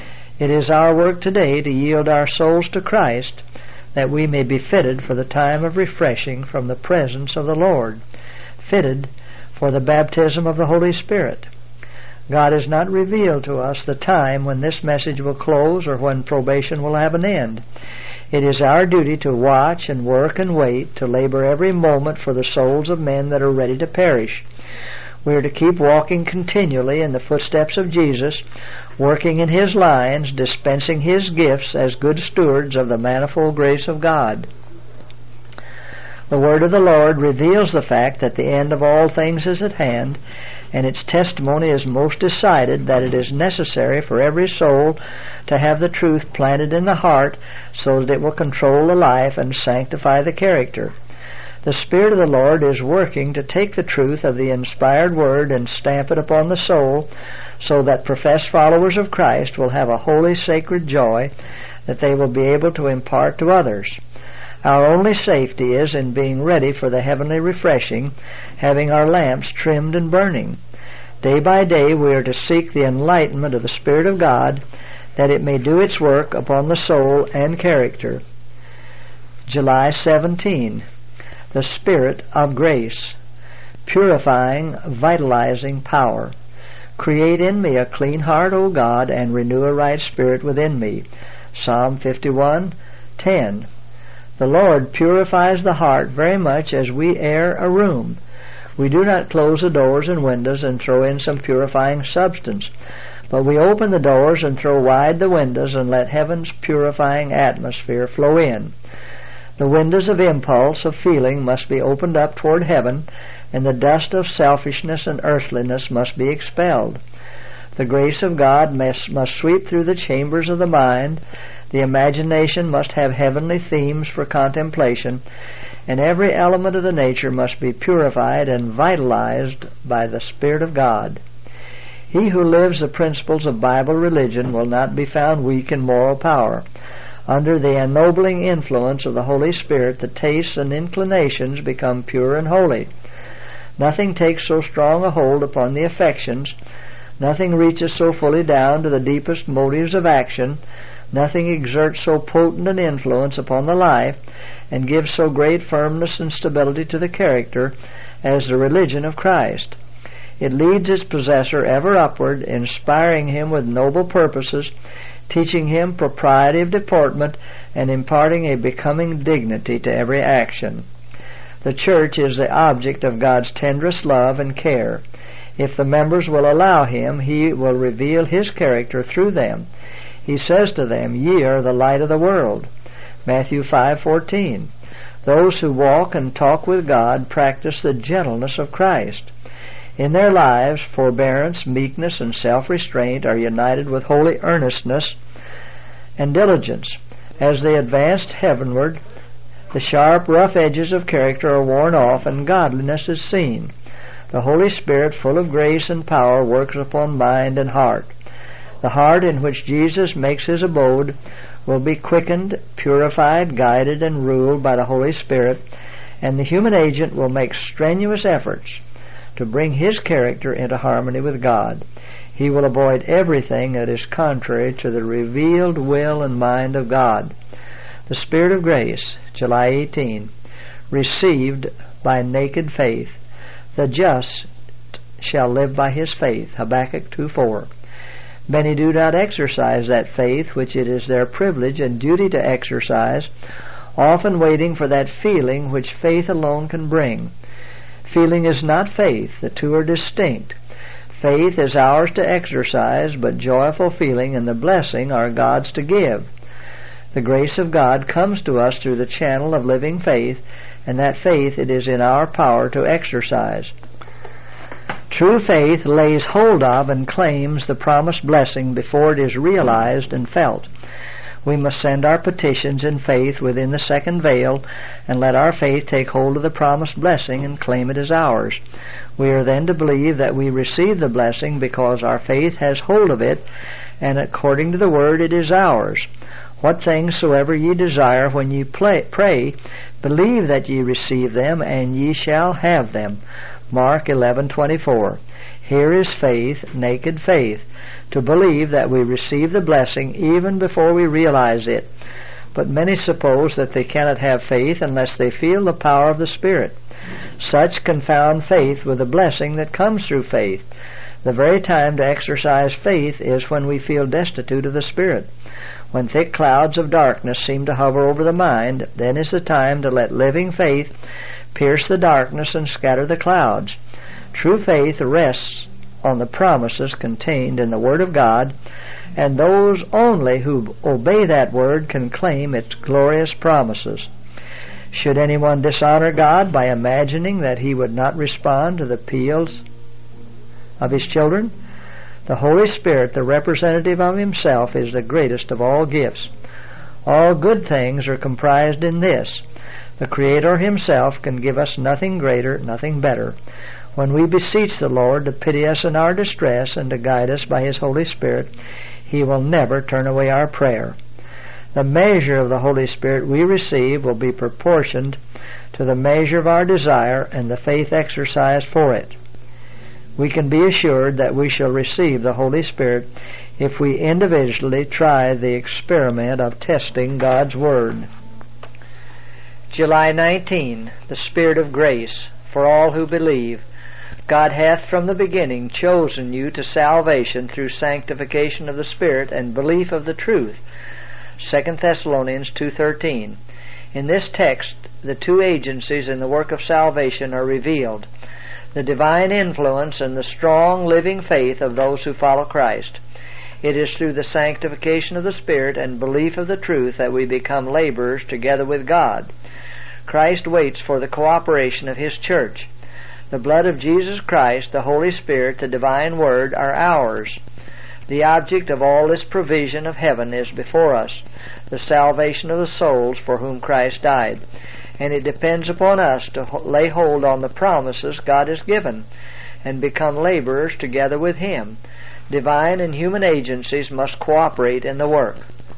It is our work today to yield our souls to Christ, that we may be fitted for the time of refreshing from the presence of the Lord, fitted for the baptism of the Holy Spirit. God has not revealed to us the time when this message will close or when probation will have an end. It is our duty to watch and work and wait, to labor every moment for the souls of men that are ready to perish. We are to keep walking continually in the footsteps of Jesus, working in his lines, dispensing his gifts as good stewards of the manifold grace of God. The word of the Lord reveals the fact that the end of all things is at hand, and its testimony is most decided that it is necessary for every soul to have the truth planted in the heart, so that it will control the life and sanctify the character. The Spirit of the Lord is working to take the truth of the inspired Word and stamp it upon the soul, so that professed followers of Christ will have a holy, sacred joy that they will be able to impart to others. Our only safety is in being ready for the heavenly refreshing, having our lamps trimmed and burning. Day by day we are to seek the enlightenment of the Spirit of God, that it may do its work upon the soul and character. July seventeenth. The Spirit of grace, purifying, vitalizing power. Create in me a clean heart, O God, and renew a right spirit within me. Psalm fifty-one ten. The Lord purifies the heart very much as we air a room. We do not close the doors and windows and throw in some purifying substance, but we open the doors and throw wide the windows and let heaven's purifying atmosphere flow in. The windows of impulse, of feeling, must be opened up toward heaven, and the dust of selfishness and earthliness must be expelled. The grace of God must, must sweep through the chambers of the mind. The imagination must have heavenly themes for contemplation, and every element of the nature must be purified and vitalized by the Spirit of God. He who lives the principles of Bible religion will not be found weak in moral power. Under the ennobling influence of the Holy Spirit, the tastes and inclinations become pure and holy. Nothing takes so strong a hold upon the affections, nothing reaches so fully down to the deepest motives of action, nothing exerts so potent an influence upon the life and gives so great firmness and stability to the character as the religion of Christ. It leads its possessor ever upward, inspiring him with noble purposes, teaching him propriety of deportment, and imparting a becoming dignity to every action. The church is the object of God's tenderest love and care. If the members will allow him, he will reveal his character through them. He says to them, "Ye are the light of the world." Matthew five fourteen. Those who walk and talk with God practice the gentleness of Christ. In their lives, forbearance, meekness, and self-restraint are united with holy earnestness and diligence. As they advance heavenward, the sharp, rough edges of character are worn off, and godliness is seen. The Holy Spirit, full of grace and power, works upon mind and heart. The heart in which Jesus makes his abode will be quickened, purified, guided, and ruled by the Holy Spirit, and the human agent will make strenuous efforts to bring his character into harmony with God. He will avoid everything that is contrary to the revealed will and mind of God. The Spirit of grace, July eighteenth, received by naked faith. The just shall live by his faith, Habakkuk two four. Many do not exercise that faith which it is their privilege and duty to exercise, often waiting for that feeling which faith alone can bring. Feeling is not faith. The two are distinct. Faith is ours to exercise, but joyful feeling and the blessing are God's to give. The grace of God comes to us through the channel of living faith, and that faith it is in our power to exercise. True faith lays hold of and claims the promised blessing before it is realized and felt. We must send our petitions in faith within the second veil and let our faith take hold of the promised blessing and claim it as ours. We are then to believe that we receive the blessing because our faith has hold of it, and according to the word it is ours. What things soever ye desire when ye play, pray, believe that ye receive them, and ye shall have them. Mark eleven twenty-four. Here is faith, naked faith, to believe that we receive the blessing even before we realize it. But many suppose that they cannot have faith unless they feel the power of the Spirit. Such confound faith with the blessing that comes through faith. The very time to exercise faith is when we feel destitute of the Spirit. When thick clouds of darkness seem to hover over the mind, then is the time to let living faith pierce the darkness and scatter the clouds. True faith rests on the promises contained in the Word of God, and those only who obey that Word can claim its glorious promises. Should anyone dishonor God by imagining that he would not respond to the appeals of his children? The Holy Spirit, the representative of himself, is the greatest of all gifts. All good things are comprised in this. The Creator himself can give us nothing greater, nothing better. When we beseech the Lord to pity us in our distress and to guide us by his Holy Spirit, he will never turn away our prayer. The measure of the Holy Spirit we receive will be proportioned to the measure of our desire and the faith exercised for it. We can be assured that we shall receive the Holy Spirit if we individually try the experiment of testing God's Word. July nineteenth, the Spirit of grace for all who believe. God hath from the beginning chosen you to salvation through sanctification of the Spirit and belief of the truth. Second Thessalonians two thirteen. In this text, the two agencies in the work of salvation are revealed: the divine influence and the strong living faith of those who follow Christ. It is through the sanctification of the Spirit and belief of the truth that we become laborers together with God. Christ waits for the cooperation of His church. The blood of Jesus Christ, the Holy Spirit, the divine Word are ours. The object of all this provision of heaven is before us, the salvation of the souls for whom Christ died. And it depends upon us to lay hold on the promises God has given and become laborers together with Him. Divine and human agencies must cooperate in the work.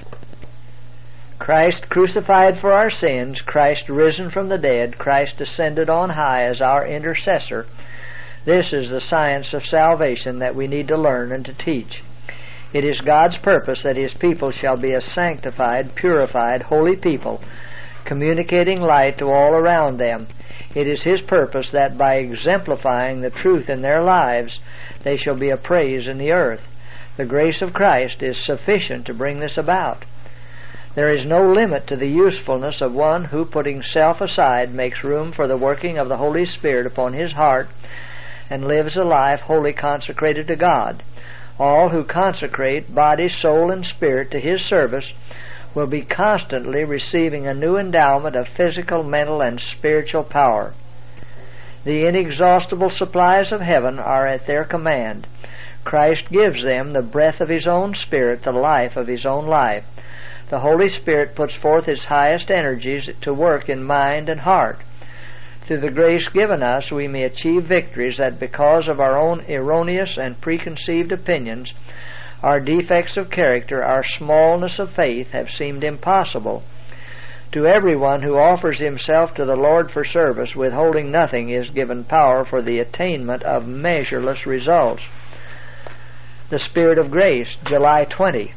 Christ crucified for our sins, Christ risen from the dead, Christ ascended on high as our intercessor. This is the science of salvation that we need to learn and to teach. It is God's purpose that His people shall be a sanctified, purified, holy people, communicating light to all around them. It is His purpose that by exemplifying the truth in their lives, they shall be a praise in the earth. The grace of Christ is sufficient to bring this about. There is no limit to the usefulness of one who, putting self aside, makes room for the working of the Holy Spirit upon his heart and lives a life wholly consecrated to God. All who consecrate body, soul, and spirit to His service will be constantly receiving a new endowment of physical, mental, and spiritual power. The inexhaustible supplies of heaven are at their command. Christ gives them the breath of His own Spirit, the life of His own life. The Holy Spirit puts forth His highest energies to work in mind and heart. Through the grace given us, we may achieve victories that, because of our own erroneous and preconceived opinions, our defects of character, our smallness of faith, have seemed impossible. To everyone who offers himself to the Lord for service, withholding nothing, is given power for the attainment of measureless results. The Spirit of Grace, July twentieth.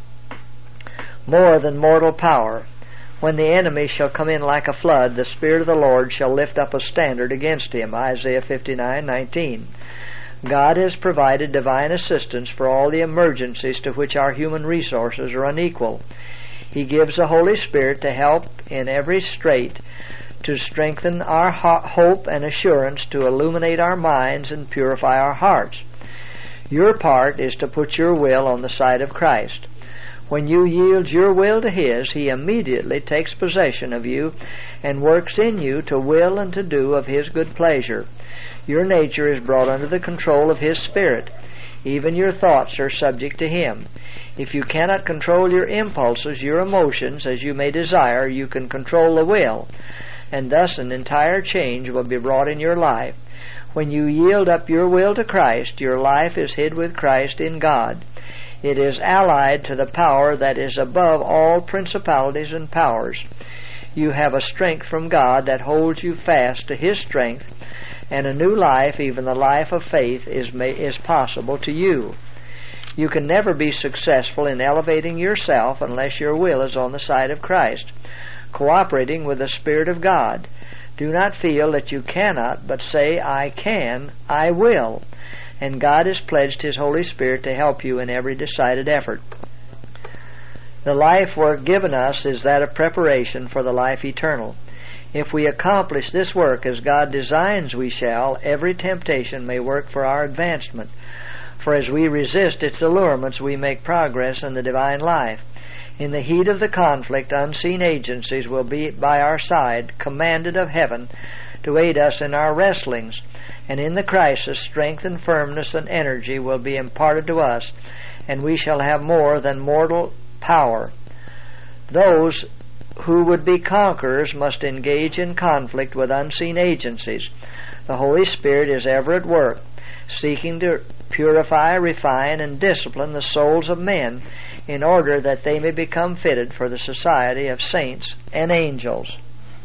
More than mortal power. When the enemy shall come in like a flood, the Spirit of the Lord shall lift up a standard against him. Isaiah fifty-nine nineteen. God has provided divine assistance for all the emergencies to which our human resources are unequal. He gives the Holy Spirit to help in every strait, to strengthen our hope and assurance, to illuminate our minds and purify our hearts. Your part is to put your will on the side of Christ. When you yield your will to His, He immediately takes possession of you and works in you to will and to do of His good pleasure. Your nature is brought under the control of His Spirit. Even your thoughts are subject to Him. If you cannot control your impulses, your emotions, as you may desire, you can control the will, and thus an entire change will be wrought in your life. When you yield up your will to Christ, your life is hid with Christ in God. It is allied to the power that is above all principalities and powers. You have a strength from God that holds you fast to His strength, and a new life, even the life of faith, is ma- is possible to you. You can never be successful in elevating yourself unless your will is on the side of Christ, cooperating with the Spirit of God. Do not feel that you cannot, but say, I can, I will. And God has pledged His Holy Spirit to help you in every decided effort. The life work given us is that of preparation for the life eternal. If we accomplish this work as God designs we shall, every temptation may work for our advancement. For as we resist its allurements, we make progress in the divine life. In the heat of the conflict, unseen agencies will be by our side, commanded of heaven, to aid us in our wrestlings. And in the crisis, strength and firmness and energy will be imparted to us, and we shall have more than mortal power. Those who would be conquerors must engage in conflict with unseen agencies. The Holy Spirit is ever at work, seeking to purify, refine, and discipline the souls of men in order that they may become fitted for the society of saints and angels.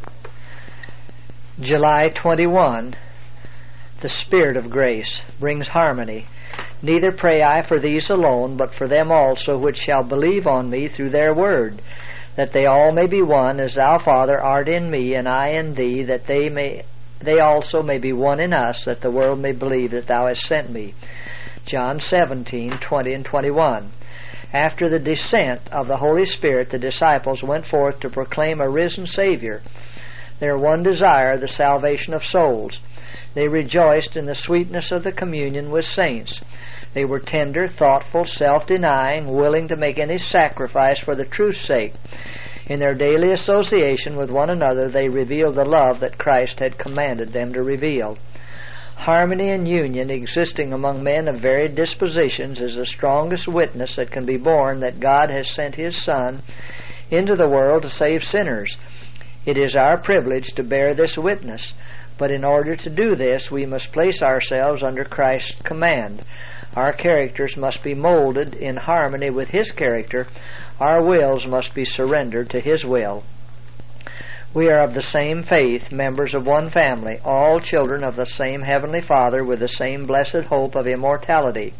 July twenty-first. The Spirit of grace brings harmony. Neither pray I for these alone, but for them also which shall believe on me through their word, that they all may be one, as thou, Father, art in me, and I in thee, that they may they also may be one in us, that the world may believe that thou hast sent me. John seventeen twenty and twenty-one. After the descent of the Holy Spirit, the disciples went forth to proclaim a risen Savior. Their one desire, the salvation of souls. They rejoiced in the sweetness of the communion with saints. They were tender, thoughtful, self-denying, willing to make any sacrifice for the truth's sake. In their daily association with one another, they revealed the love that Christ had commanded them to reveal. Harmony and union existing among men of varied dispositions is the strongest witness that can be borne that God has sent His Son into the world to save sinners. It is our privilege to bear this witness, but in order to do this, we must place ourselves under Christ's command. Our characters must be molded in harmony with His character. Our wills must be surrendered to His will. We are of the same faith, members of one family, all children of the same Heavenly Father with the same blessed hope of immortality.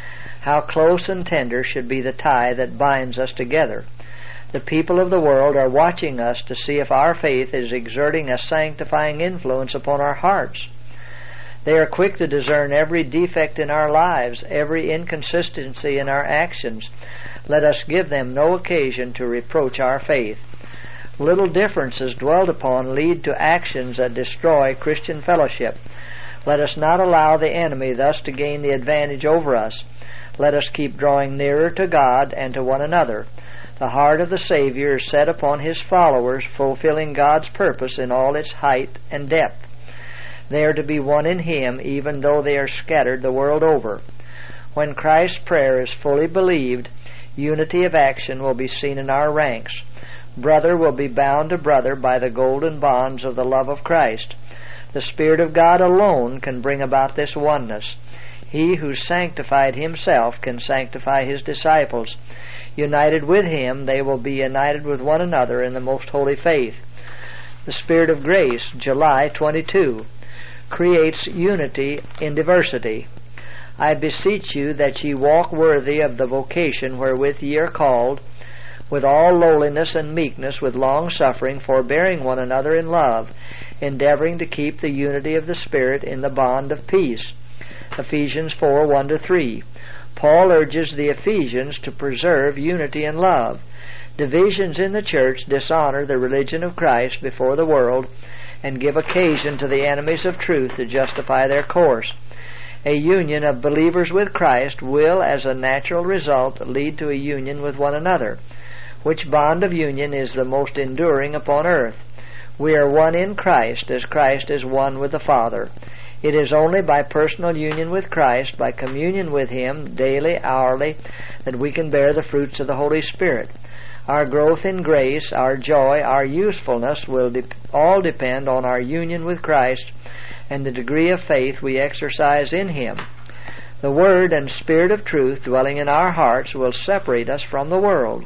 How close and tender should be the tie that binds us together. The people of the world are watching us to see if our faith is exerting a sanctifying influence upon our hearts. They are quick to discern every defect in our lives, every inconsistency in our actions. Let us give them no occasion to reproach our faith. Little differences dwelt upon lead to actions that destroy Christian fellowship. Let us not allow the enemy thus to gain the advantage over us. Let us keep drawing nearer to God and to one another. The heart of the Savior is set upon His followers, fulfilling God's purpose in all its height and depth. They are to be one in Him, even though they are scattered the world over. When Christ's prayer is fully believed, unity of action will be seen in our ranks. Brother will be bound to brother by the golden bonds of the love of Christ. The Spirit of God alone can bring about this oneness. He who sanctified Himself can sanctify His disciples. United with Him, they will be united with one another in the most holy faith. The Spirit of grace, July twenty-second, creates unity in diversity. I beseech you that ye walk worthy of the vocation wherewith ye are called, with all lowliness and meekness, with long-suffering, forbearing one another in love, endeavoring to keep the unity of the Spirit in the bond of peace. Ephesians four, one to three. Paul urges the Ephesians to preserve unity in love. Divisions in the church dishonor the religion of Christ before the world and give occasion to the enemies of truth to justify their course. A union of believers with Christ will, as a natural result, lead to a union with one another, which bond of union is the most enduring upon earth. We are one in Christ, as Christ is one with the Father. It is only by personal union with Christ, by communion with Him daily, hourly, that we can bear the fruits of the Holy Spirit. Our growth in grace, our joy, our usefulness will de- all depend on our union with Christ and the degree of faith we exercise in Him. The Word and Spirit of truth dwelling in our hearts will separate us from the world.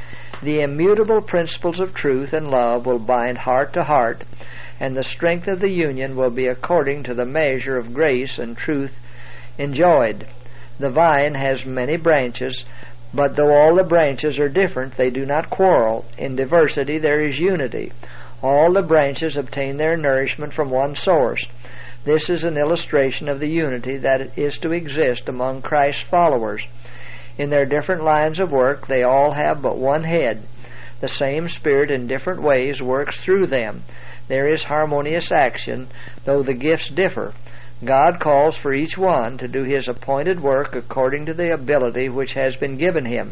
The immutable principles of truth and love will bind heart to heart, and the strength of the union will be according to the measure of grace and truth enjoyed. The vine has many branches, but though all the branches are different, they do not quarrel. In diversity there is unity. All the branches obtain their nourishment from one source. This is an illustration of the unity that is to exist among Christ's followers. In their different lines of work, they all have but one head. The same Spirit in different ways works through them. There is harmonious action, though the gifts differ. God calls for each one to do his appointed work according to the ability which has been given him.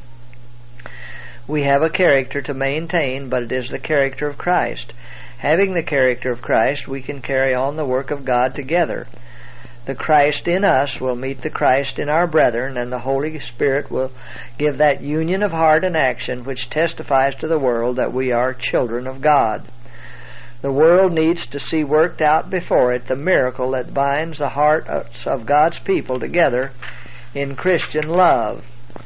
We have a character to maintain, but it is the character of Christ. Having the character of Christ, we can carry on the work of God together. The Christ in us will meet the Christ in our brethren, and the Holy Spirit will give that union of heart and action which testifies to the world that we are children of God. The world needs to see worked out before it the miracle that binds the hearts of God's people together in Christian love.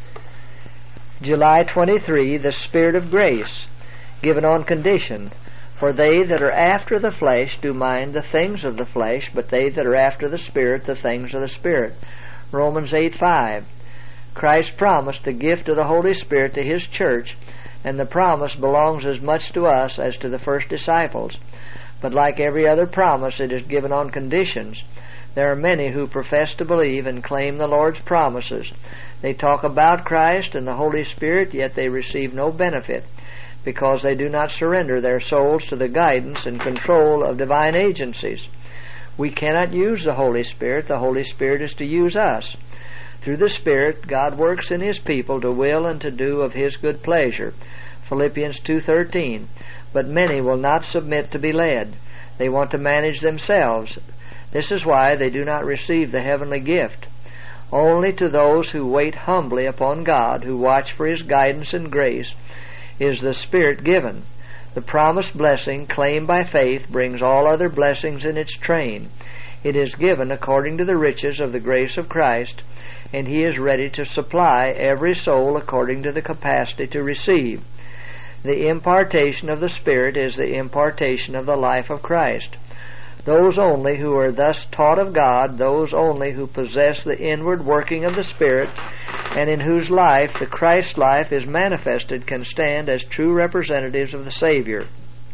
July twenty-third, the Spirit of grace, given on condition. For they that are after the flesh do mind the things of the flesh, but they that are after the Spirit, the things of the Spirit. Romans eight five. Christ promised the gift of the Holy Spirit to His church, and the promise belongs as much to us as to the first disciples. But like every other promise, it is given on conditions. There are many who profess to believe and claim the Lord's promises. They talk about Christ and the Holy Spirit, yet they receive no benefit. because they do not surrender their souls to the guidance and control of divine agencies. We cannot use the Holy Spirit. The Holy Spirit is to use us. Through the Spirit, God works in His people to will and to do of His good pleasure. Philippians two thirteen. But many will not submit to be led. They want to manage themselves. This is why they do not receive the heavenly gift. Only to those who wait humbly upon God, who watch for His guidance and grace, is the Spirit given. The promised blessing, claimed by faith, brings all other blessings in its train. It is given according to the riches of the grace of Christ, and He is ready to supply every soul according to the capacity to receive. The impartation of the Spirit is the impartation of the life of Christ. Those only who are thus taught of God, those only who possess the inward working of the Spirit, and in whose life the Christ life is manifested, can stand as true representatives of the Savior.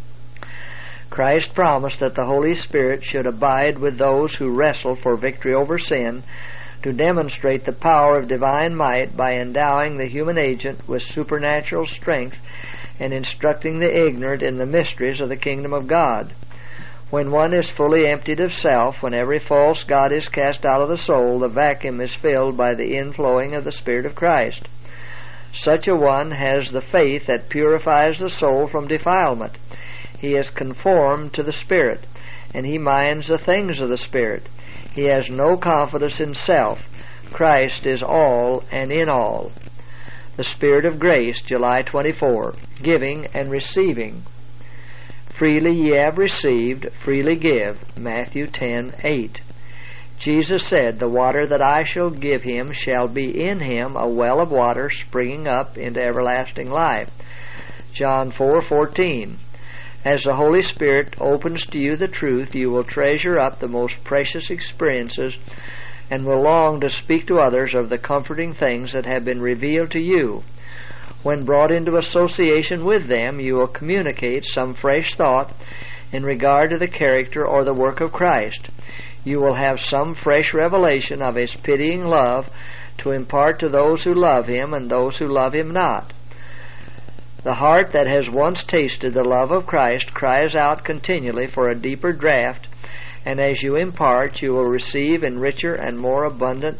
Christ promised that the Holy Spirit should abide with those who wrestle for victory over sin, to demonstrate the power of divine might by endowing the human agent with supernatural strength and instructing the ignorant in the mysteries of the kingdom of God. When one is fully emptied of self, when every false god is cast out of the soul, the vacuum is filled by the inflowing of the Spirit of Christ. Such a one has the faith that purifies the soul from defilement. He is conformed to the Spirit, and he minds the things of the Spirit. He has no confidence in self. Christ is all and in all. The Spirit of grace, July twenty-fourth, giving and receiving. Freely ye have received, freely give, Matthew ten eight. Jesus said, The water that I shall give him shall be in him a well of water springing up into everlasting life, John four fourteen. As the Holy Spirit opens to you the truth, you will treasure up the most precious experiences and will long to speak to others of the comforting things that have been revealed to you. When brought into association with them, you will communicate some fresh thought in regard to the character or the work of Christ. You will have some fresh revelation of His pitying love to impart to those who love Him and those who love Him not. The heart that has once tasted the love of Christ cries out continually for a deeper draught, and as you impart, you will receive in richer and more abundant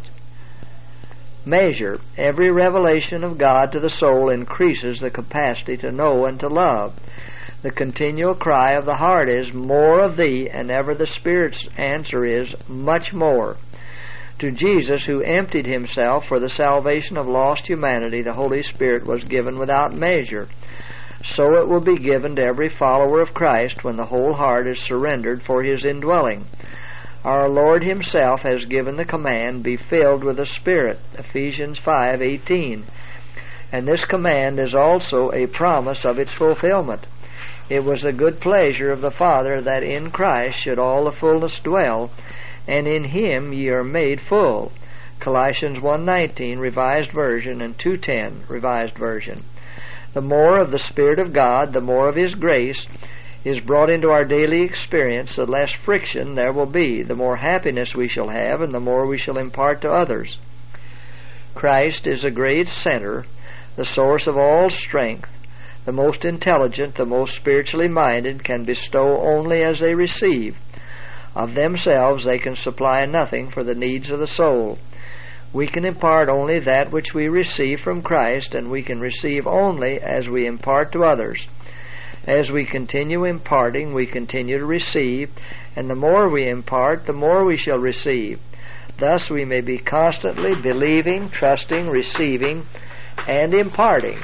measure. Every revelation of God to the soul increases the capacity to know and to love. The continual cry of the heart is, More of Thee, and ever the Spirit's answer is, Much more. To Jesus, who emptied Himself for the salvation of lost humanity, the Holy Spirit was given without measure. So it will be given to every follower of Christ when the whole heart is surrendered for His indwelling. Our Lord Himself has given the command, Be filled with the Spirit, Ephesians five eighteen. And this command is also a promise of its fulfillment. It was the good pleasure of the Father that in Christ should all the fullness dwell, and in Him ye are made full. Colossians one nineteen, Revised Version, and two ten, Revised Version. The more of the Spirit of God, the more of His grace, is brought into our daily experience, the less friction there will be, the more happiness we shall have, and the more we shall impart to others. Christ is a great center, the source of all strength. The most intelligent, the most spiritually minded, can bestow only as they receive. Of themselves they can supply nothing for the needs of the soul. We can impart only that which we receive from Christ, and we can receive only as we impart to others. As we continue imparting, we continue to receive, and the more we impart, the more we shall receive. Thus we may be constantly believing, trusting, receiving, and imparting.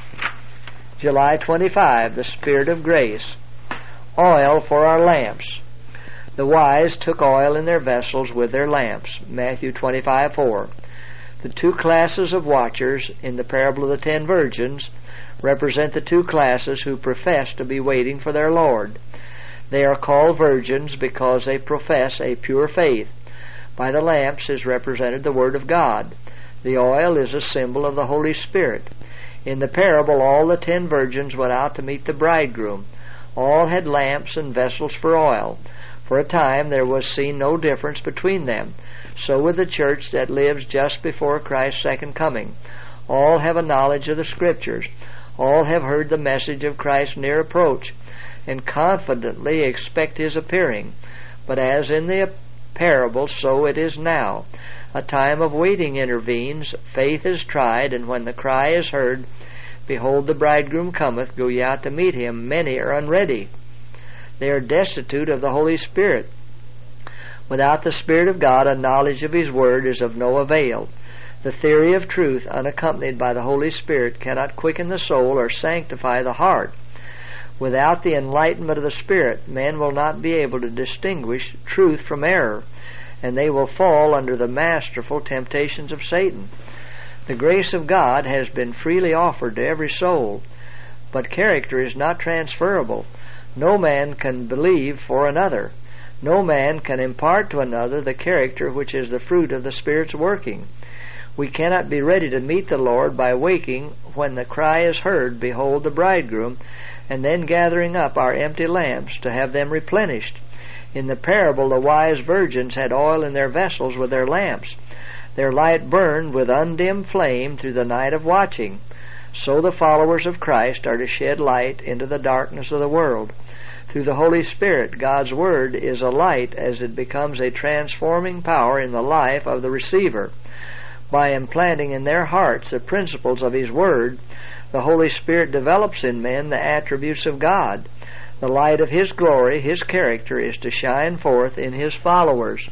July twenty-fifth, the Spirit of grace. Oil for our lamps. The wise took oil in their vessels with their lamps, Matthew twenty-five four. The two classes of watchers in the parable of the ten virgins represent the two classes who profess to be waiting for their Lord. They are called virgins because they profess a pure faith. By the lamps is represented the Word of God. The oil is a symbol of the Holy Spirit. In the parable, all the ten virgins went out to meet the bridegroom. All had lamps and vessels for oil. For a time there was seen no difference between them. So with the church that lives just before Christ's second coming. All have a knowledge of the Scriptures. All have heard the message of Christ's near approach, and confidently expect his appearing. But as in the parable, so it is now. A time of waiting intervenes, faith is tried, and when the cry is heard, Behold, the bridegroom cometh, go ye out to meet him. Many are unready. They are destitute of the Holy Spirit. Without the Spirit of God, a knowledge of his word is of no avail. The theory of truth, unaccompanied by the Holy Spirit, cannot quicken the soul or sanctify the heart. Without the enlightenment of the Spirit, men will not be able to distinguish truth from error, and they will fall under the masterful temptations of Satan. The grace of God has been freely offered to every soul, but character is not transferable. No man can believe for another. No man can impart to another the character which is the fruit of the Spirit's working. We cannot be ready to meet the Lord by waking when the cry is heard, Behold the bridegroom, and then gathering up our empty lamps to have them replenished. In the parable, the wise virgins had oil in their vessels with their lamps. Their light burned with undimmed flame through the night of watching. So the followers of Christ are to shed light into the darkness of the world. Through the Holy Spirit, God's Word is a light as it becomes a transforming power in the life of the receiver. By implanting in their hearts the principles of His Word, the Holy Spirit develops in men the attributes of God. The light of His glory, His character, is to shine forth in His followers.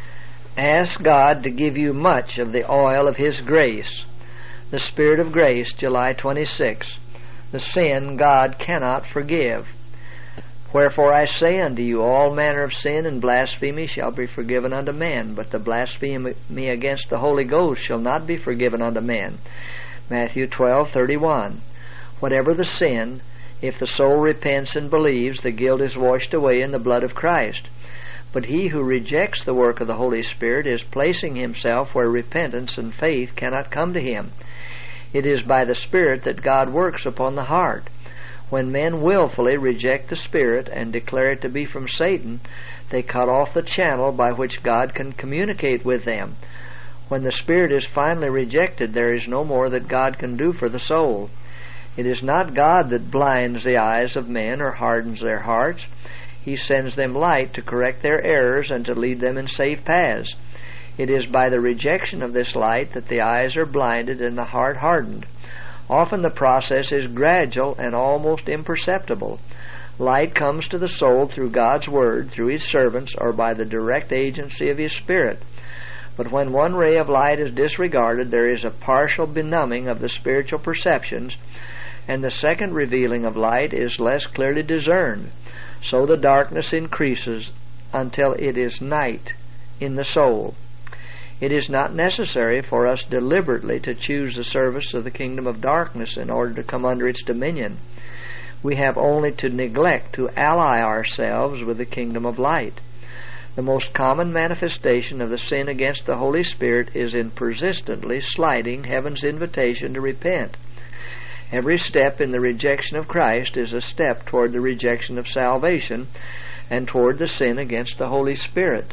Ask God to give you much of the oil of His grace. The Spirit of grace, July twenty-sixth. The sin God cannot forgive. Wherefore I say unto you, all manner of sin and blasphemy shall be forgiven unto men, but the blasphemy against the Holy Ghost shall not be forgiven unto men. Matthew twelve thirty-one. Whatever the sin, if the soul repents and believes, the guilt is washed away in the blood of Christ. But he who rejects the work of the Holy Spirit is placing himself where repentance and faith cannot come to him. It is by the Spirit that God works upon the heart. When men willfully reject the Spirit and declare it to be from Satan, they cut off the channel by which God can communicate with them. When the Spirit is finally rejected, there is no more that God can do for the soul. It is not God that blinds the eyes of men or hardens their hearts. He sends them light to correct their errors and to lead them in safe paths. It is by the rejection of this light that the eyes are blinded and the heart hardened. Often the process is gradual and almost imperceptible. Light comes to the soul through God's Word, through His servants, or by the direct agency of His Spirit. But when one ray of light is disregarded, there is a partial benumbing of the spiritual perceptions, and the second revealing of light is less clearly discerned. So the darkness increases until it is night in the soul. It is not necessary for us deliberately to choose the service of the kingdom of darkness in order to come under its dominion. We have only to neglect to ally ourselves with the kingdom of light. The most common manifestation of the sin against the Holy Spirit is in persistently slighting heaven's invitation to repent. Every step in the rejection of Christ is a step toward the rejection of salvation and toward the sin against the Holy Spirit.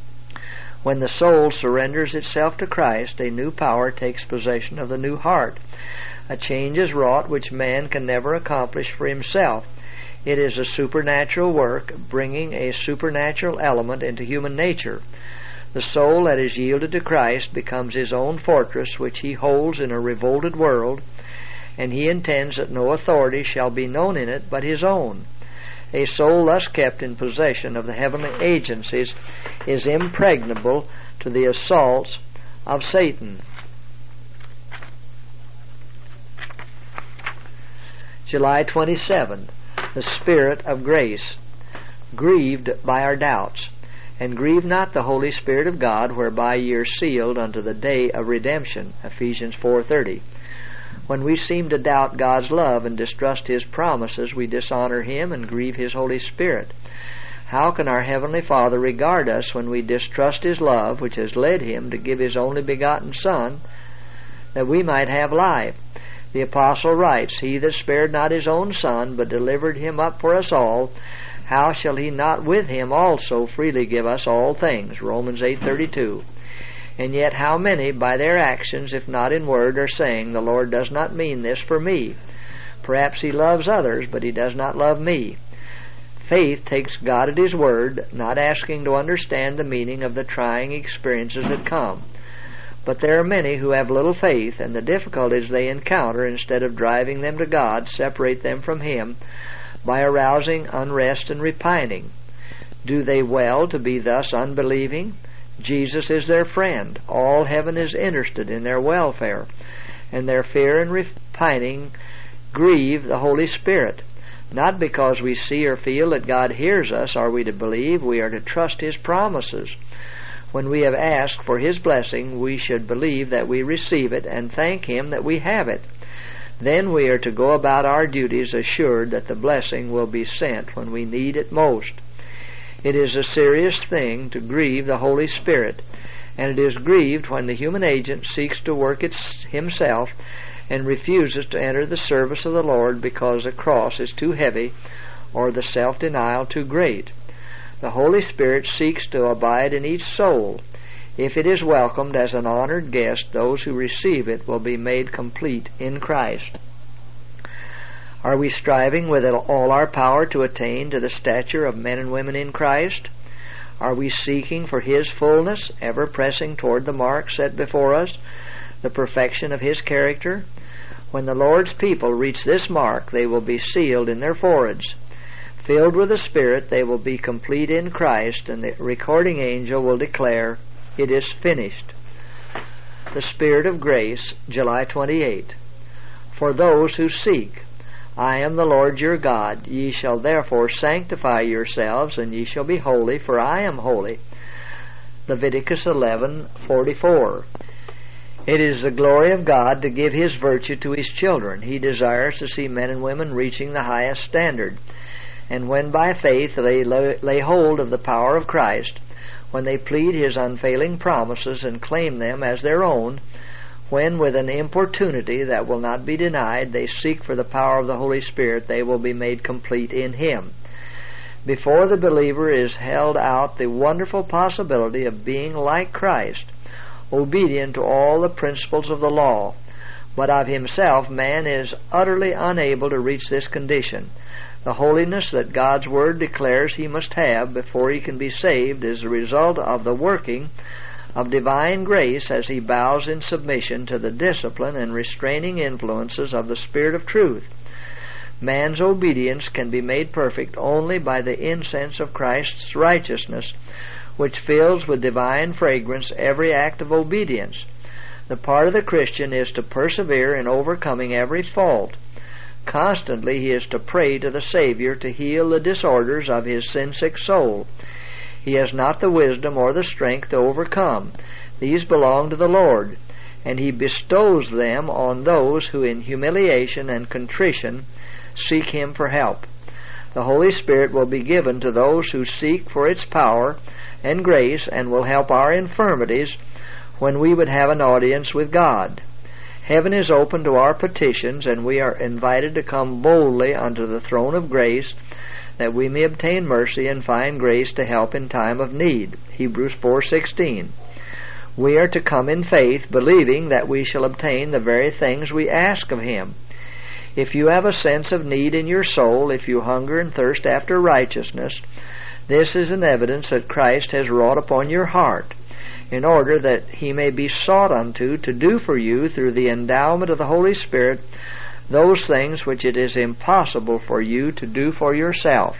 When the soul surrenders itself to Christ, a new power takes possession of the new heart. A change is wrought which man can never accomplish for himself. It is a supernatural work, bringing a supernatural element into human nature. The soul that is yielded to Christ becomes his own fortress, which he holds in a revolted world, and he intends that no authority shall be known in it but his own. A soul thus kept in possession of the heavenly agencies is impregnable to the assaults of Satan. July twenty-seventh. The Spirit of grace. Grieved by our doubts. And grieve not the Holy Spirit of God, whereby ye are sealed unto the day of redemption. Ephesians four thirty. When we seem to doubt God's love and distrust His promises, we dishonor Him and grieve His Holy Spirit. How can our Heavenly Father regard us when we distrust His love, which has led Him to give His only begotten Son, that we might have life? The Apostle writes, He that spared not His own Son, but delivered Him up for us all, how shall He not with Him also freely give us all things? Romans eight thirty-two. And yet how many, by their actions, if not in word, are saying, The Lord does not mean this for me. Perhaps he loves others, but he does not love me. Faith takes God at His word, not asking to understand the meaning of the trying experiences that come. But there are many who have little faith, and the difficulties they encounter, instead of driving them to God, separate them from Him by arousing unrest and repining. Do they well to be thus unbelieving? Jesus is their friend. All heaven is interested in their welfare, and their fear and repining grieve the Holy Spirit. Not because we see or feel that God hears us are we to believe. We are to trust His promises. When we have asked for His blessing, we should believe that we receive it and thank Him that we have it. Then we are to go about our duties assured that the blessing will be sent when we need it most. It is a serious thing to grieve the Holy Spirit, and it is grieved when the human agent seeks to work it himself and refuses to enter the service of the Lord because the cross is too heavy or the self-denial too great. The Holy Spirit seeks to abide in each soul. If it is welcomed as an honored guest, those who receive it will be made complete in Christ. Are we striving with all our power to attain to the stature of men and women in Christ? Are we seeking for His fullness, ever pressing toward the mark set before us, the perfection of His character? When the Lord's people reach this mark, they will be sealed in their foreheads. Filled with the Spirit, they will be complete in Christ, and the recording angel will declare, "It is finished." The Spirit of Grace, July twenty-eighth. For those who seek, I am the Lord your God. Ye shall therefore sanctify yourselves, and ye shall be holy, for I am holy. Leviticus eleven forty-four. It is the glory of God to give His virtue to His children. He desires to see men and women reaching the highest standard. And when by faith they lay hold of the power of Christ, when they plead His unfailing promises and claim them as their own, when with an importunity that will not be denied they seek for the power of the Holy Spirit, they will be made complete in Him. Before the believer is held out the wonderful possibility of being like Christ, obedient to all the principles of the law, but of himself man is utterly unable to reach this condition. The holiness that God's Word declares he must have before he can be saved is the result of the working of divine grace as he bows in submission to the discipline and restraining influences of the Spirit of truth. Man's obedience can be made perfect only by the incense of Christ's righteousness, which fills with divine fragrance every act of obedience. The part of the Christian is to persevere in overcoming every fault. Constantly he is to pray to the Savior to heal the disorders of his sin-sick soul. He has not the wisdom or the strength to overcome. These belong to the Lord, and He bestows them on those who in humiliation and contrition seek Him for help. The Holy Spirit will be given to those who seek for its power and grace, and will help our infirmities when we would have an audience with God. Heaven is open to our petitions, and we are invited to come boldly unto the throne of grace, that we may obtain mercy and find grace to help in time of need. Hebrews four sixteen. We are to come in faith, believing that we shall obtain the very things we ask of Him. If you have a sense of need in your soul, if you hunger and thirst after righteousness, this is an evidence that Christ has wrought upon your heart, in order that He may be sought unto to do for you through the endowment of the Holy Spirit those things which it is impossible for you to do for yourself.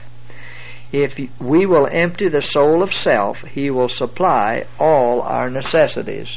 If we will empty the soul of self, He will supply all our necessities.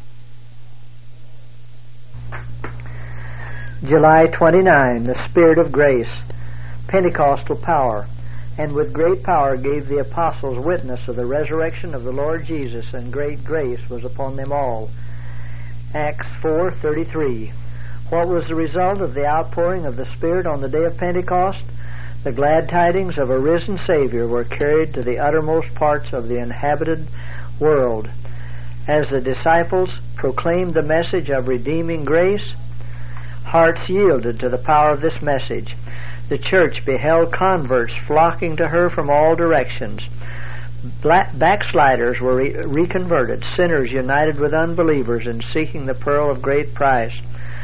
July twenty-ninth, the Spirit of Grace, Pentecostal power. And with great power gave the apostles witness of the resurrection of the Lord Jesus, and great grace was upon them all. Acts four thirty-three. What was the result of the outpouring of the Spirit on the day of Pentecost? The glad tidings of a risen Savior were carried to the uttermost parts of the inhabited world. As the disciples proclaimed the message of redeeming grace, hearts yielded to the power of this message. The church beheld converts flocking to her from all directions. Black backsliders were re- reconverted, sinners united with unbelievers in seeking the pearl of great price.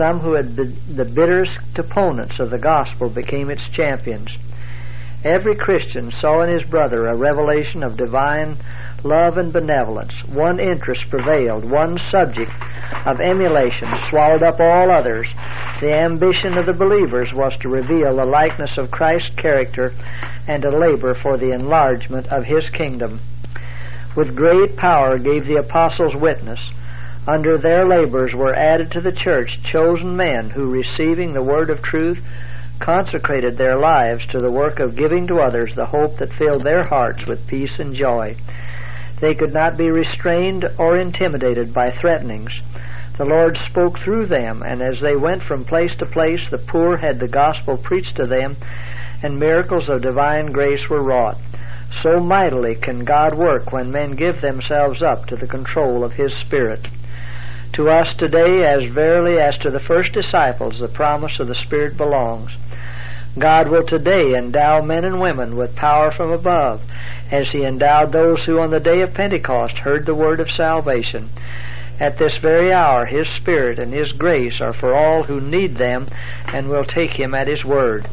Some who had been the bitterest opponents of the gospel became its champions. Every Christian saw in his brother a revelation of divine love and benevolence. One interest prevailed, one subject of emulation swallowed up all others. The ambition of the believers was to reveal the likeness of Christ's character and to labor for the enlargement of His kingdom. With great power gave the apostles witness. Under their labors were added to the church chosen men who, receiving the word of truth, consecrated their lives to the work of giving to others the hope that filled their hearts with peace and joy. They could not be restrained or intimidated by threatenings. The Lord spoke through them, and as they went from place to place, the poor had the gospel preached to them, and miracles of divine grace were wrought. So mightily can God work when men give themselves up to the control of His Spirit. To us today, as verily as to the first disciples, the promise of the Spirit belongs. God will today endow men and women with power from above, as He endowed those who on the day of Pentecost heard the word of salvation. At this very hour, His Spirit and His grace are for all who need them and will take Him at His word.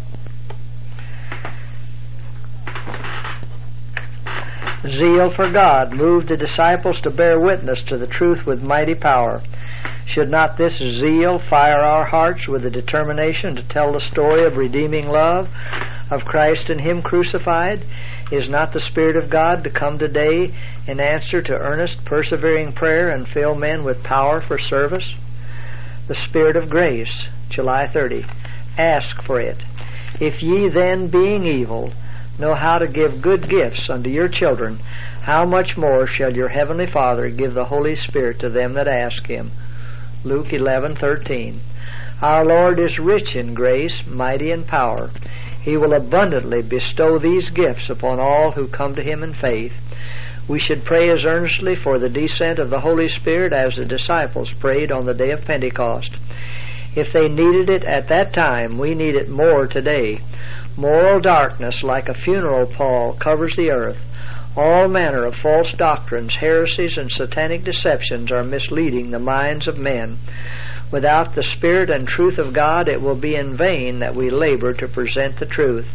Zeal for God moved the disciples to bear witness to the truth with mighty power. Should not this zeal fire our hearts with the determination to tell the story of redeeming love of Christ and Him crucified? Is not the Spirit of God to come today in answer to earnest, persevering prayer and fill men with power for service? The Spirit of grace, July thirtieth. Ask for it. If ye then, being evil, know how to give good gifts unto your children, how much more shall your heavenly Father give the Holy Spirit to them that ask Him? Luke eleven thirteen. Our Lord is rich in grace, mighty in power. He will abundantly bestow these gifts upon all who come to Him in faith. We should pray as earnestly for the descent of the Holy Spirit as the disciples prayed on the day of Pentecost. If they needed it at that time, we need it more today. Moral darkness, like a funeral pall, covers the earth. All manner of false doctrines, heresies, and satanic deceptions are misleading the minds of men. Without the Spirit and truth of God, it will be in vain that we labor to present the truth.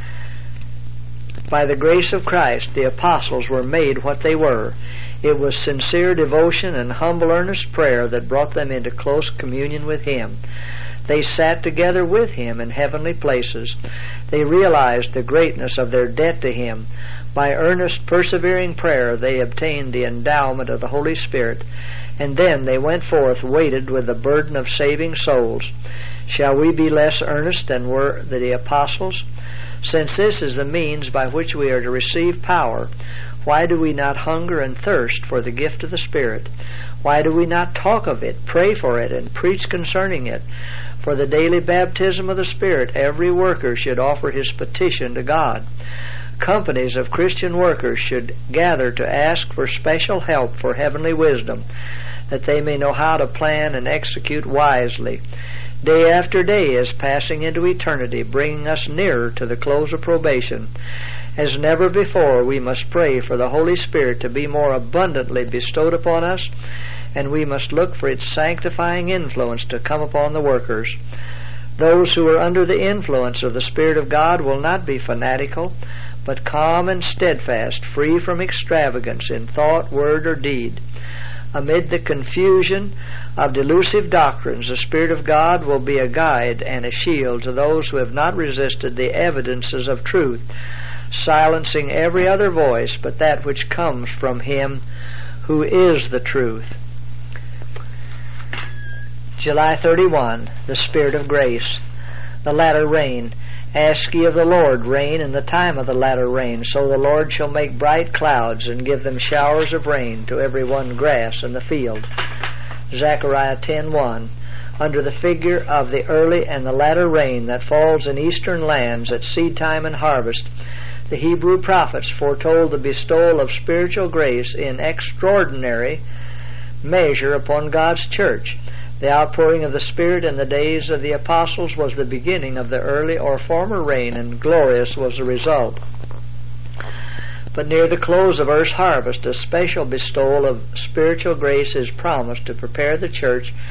By the grace of Christ, the apostles were made what they were. It was sincere devotion and humble earnest prayer that brought them into close communion with Him. They sat together with Him in heavenly places. They realized the greatness of their debt to Him. By earnest, persevering prayer, they obtained the endowment of the Holy Spirit, and then they went forth weighted with the burden of saving souls. Shall we be less earnest than were the apostles? Since this is the means by which we are to receive power, why do we not hunger and thirst for the gift of the Spirit? Why do we not talk of it, pray for it, and preach concerning it? For the daily baptism of the Spirit, every worker should offer his petition to God. Companies of Christian workers should gather to ask for special help for heavenly wisdom, that they may know how to plan and execute wisely. Day after day is passing into eternity, bringing us nearer to the close of probation. As never before, we must pray for the Holy Spirit to be more abundantly bestowed upon us, and we must look for its sanctifying influence to come upon the workers. Those who are under the influence of the Spirit of God will not be fanatical, but calm and steadfast, free from extravagance in thought, word, or deed. Amid the confusion of delusive doctrines, the Spirit of God will be a guide and a shield to those who have not resisted the evidences of truth, silencing every other voice but that which comes from Him who is the truth. July thirty-first. The Spirit of grace. The latter rain. Ask ye of the Lord rain in the time of the latter rain, so the Lord shall make bright clouds and give them showers of rain to every one grass in the field. Zechariah ten one. Under the figure of the early and the latter rain that falls in eastern lands at seed time and harvest, the Hebrew prophets foretold the bestowal of spiritual grace in extraordinary measure upon God's church. The outpouring of the Spirit in the days of the apostles was the beginning of the early or former rain, and glorious was the result. But near the close of earth's harvest, a special bestowal of spiritual grace is promised to prepare the church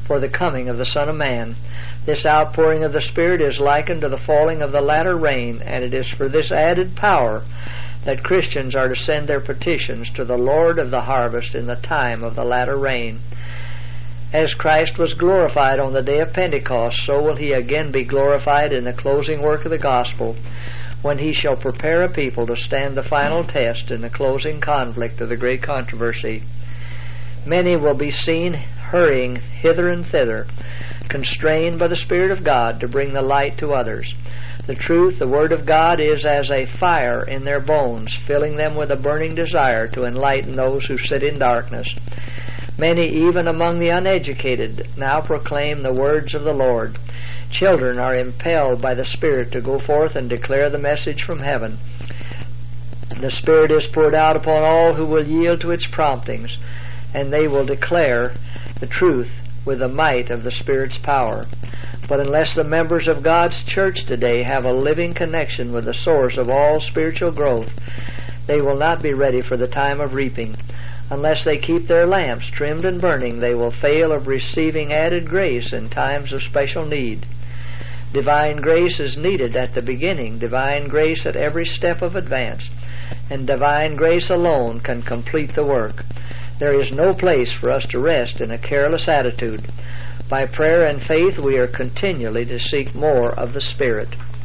for the coming of the Son of Man. This outpouring of the Spirit is likened to the falling of the latter rain, and it is for this added power that Christians are to send their petitions to the Lord of the harvest in the time of the latter rain. As Christ was glorified on the day of Pentecost, so will He again be glorified in the closing work of the gospel, when He shall prepare a people to stand the final test in the closing conflict of the great controversy. Many will be seen hurrying hither and thither, constrained by the Spirit of God to bring the light to others. The truth, the Word of God, is as a fire in their bones, filling them with a burning desire to enlighten those who sit in darkness. Many, even among the uneducated, now proclaim the words of the Lord. Children are impelled by the Spirit to go forth and declare the message from heaven. The Spirit is poured out upon all who will yield to its promptings, and they will declare the truth with the might of the Spirit's power. But unless the members of God's church today have a living connection with the source of all spiritual growth, they will not be ready for the time of reaping. Unless they keep their lamps trimmed and burning, they will fail of receiving added grace in times of special need. Divine grace is needed at the beginning, divine grace at every step of advance, and divine grace alone can complete the work. There is no place for us to rest in a careless attitude. By prayer and faith we are continually to seek more of the Spirit.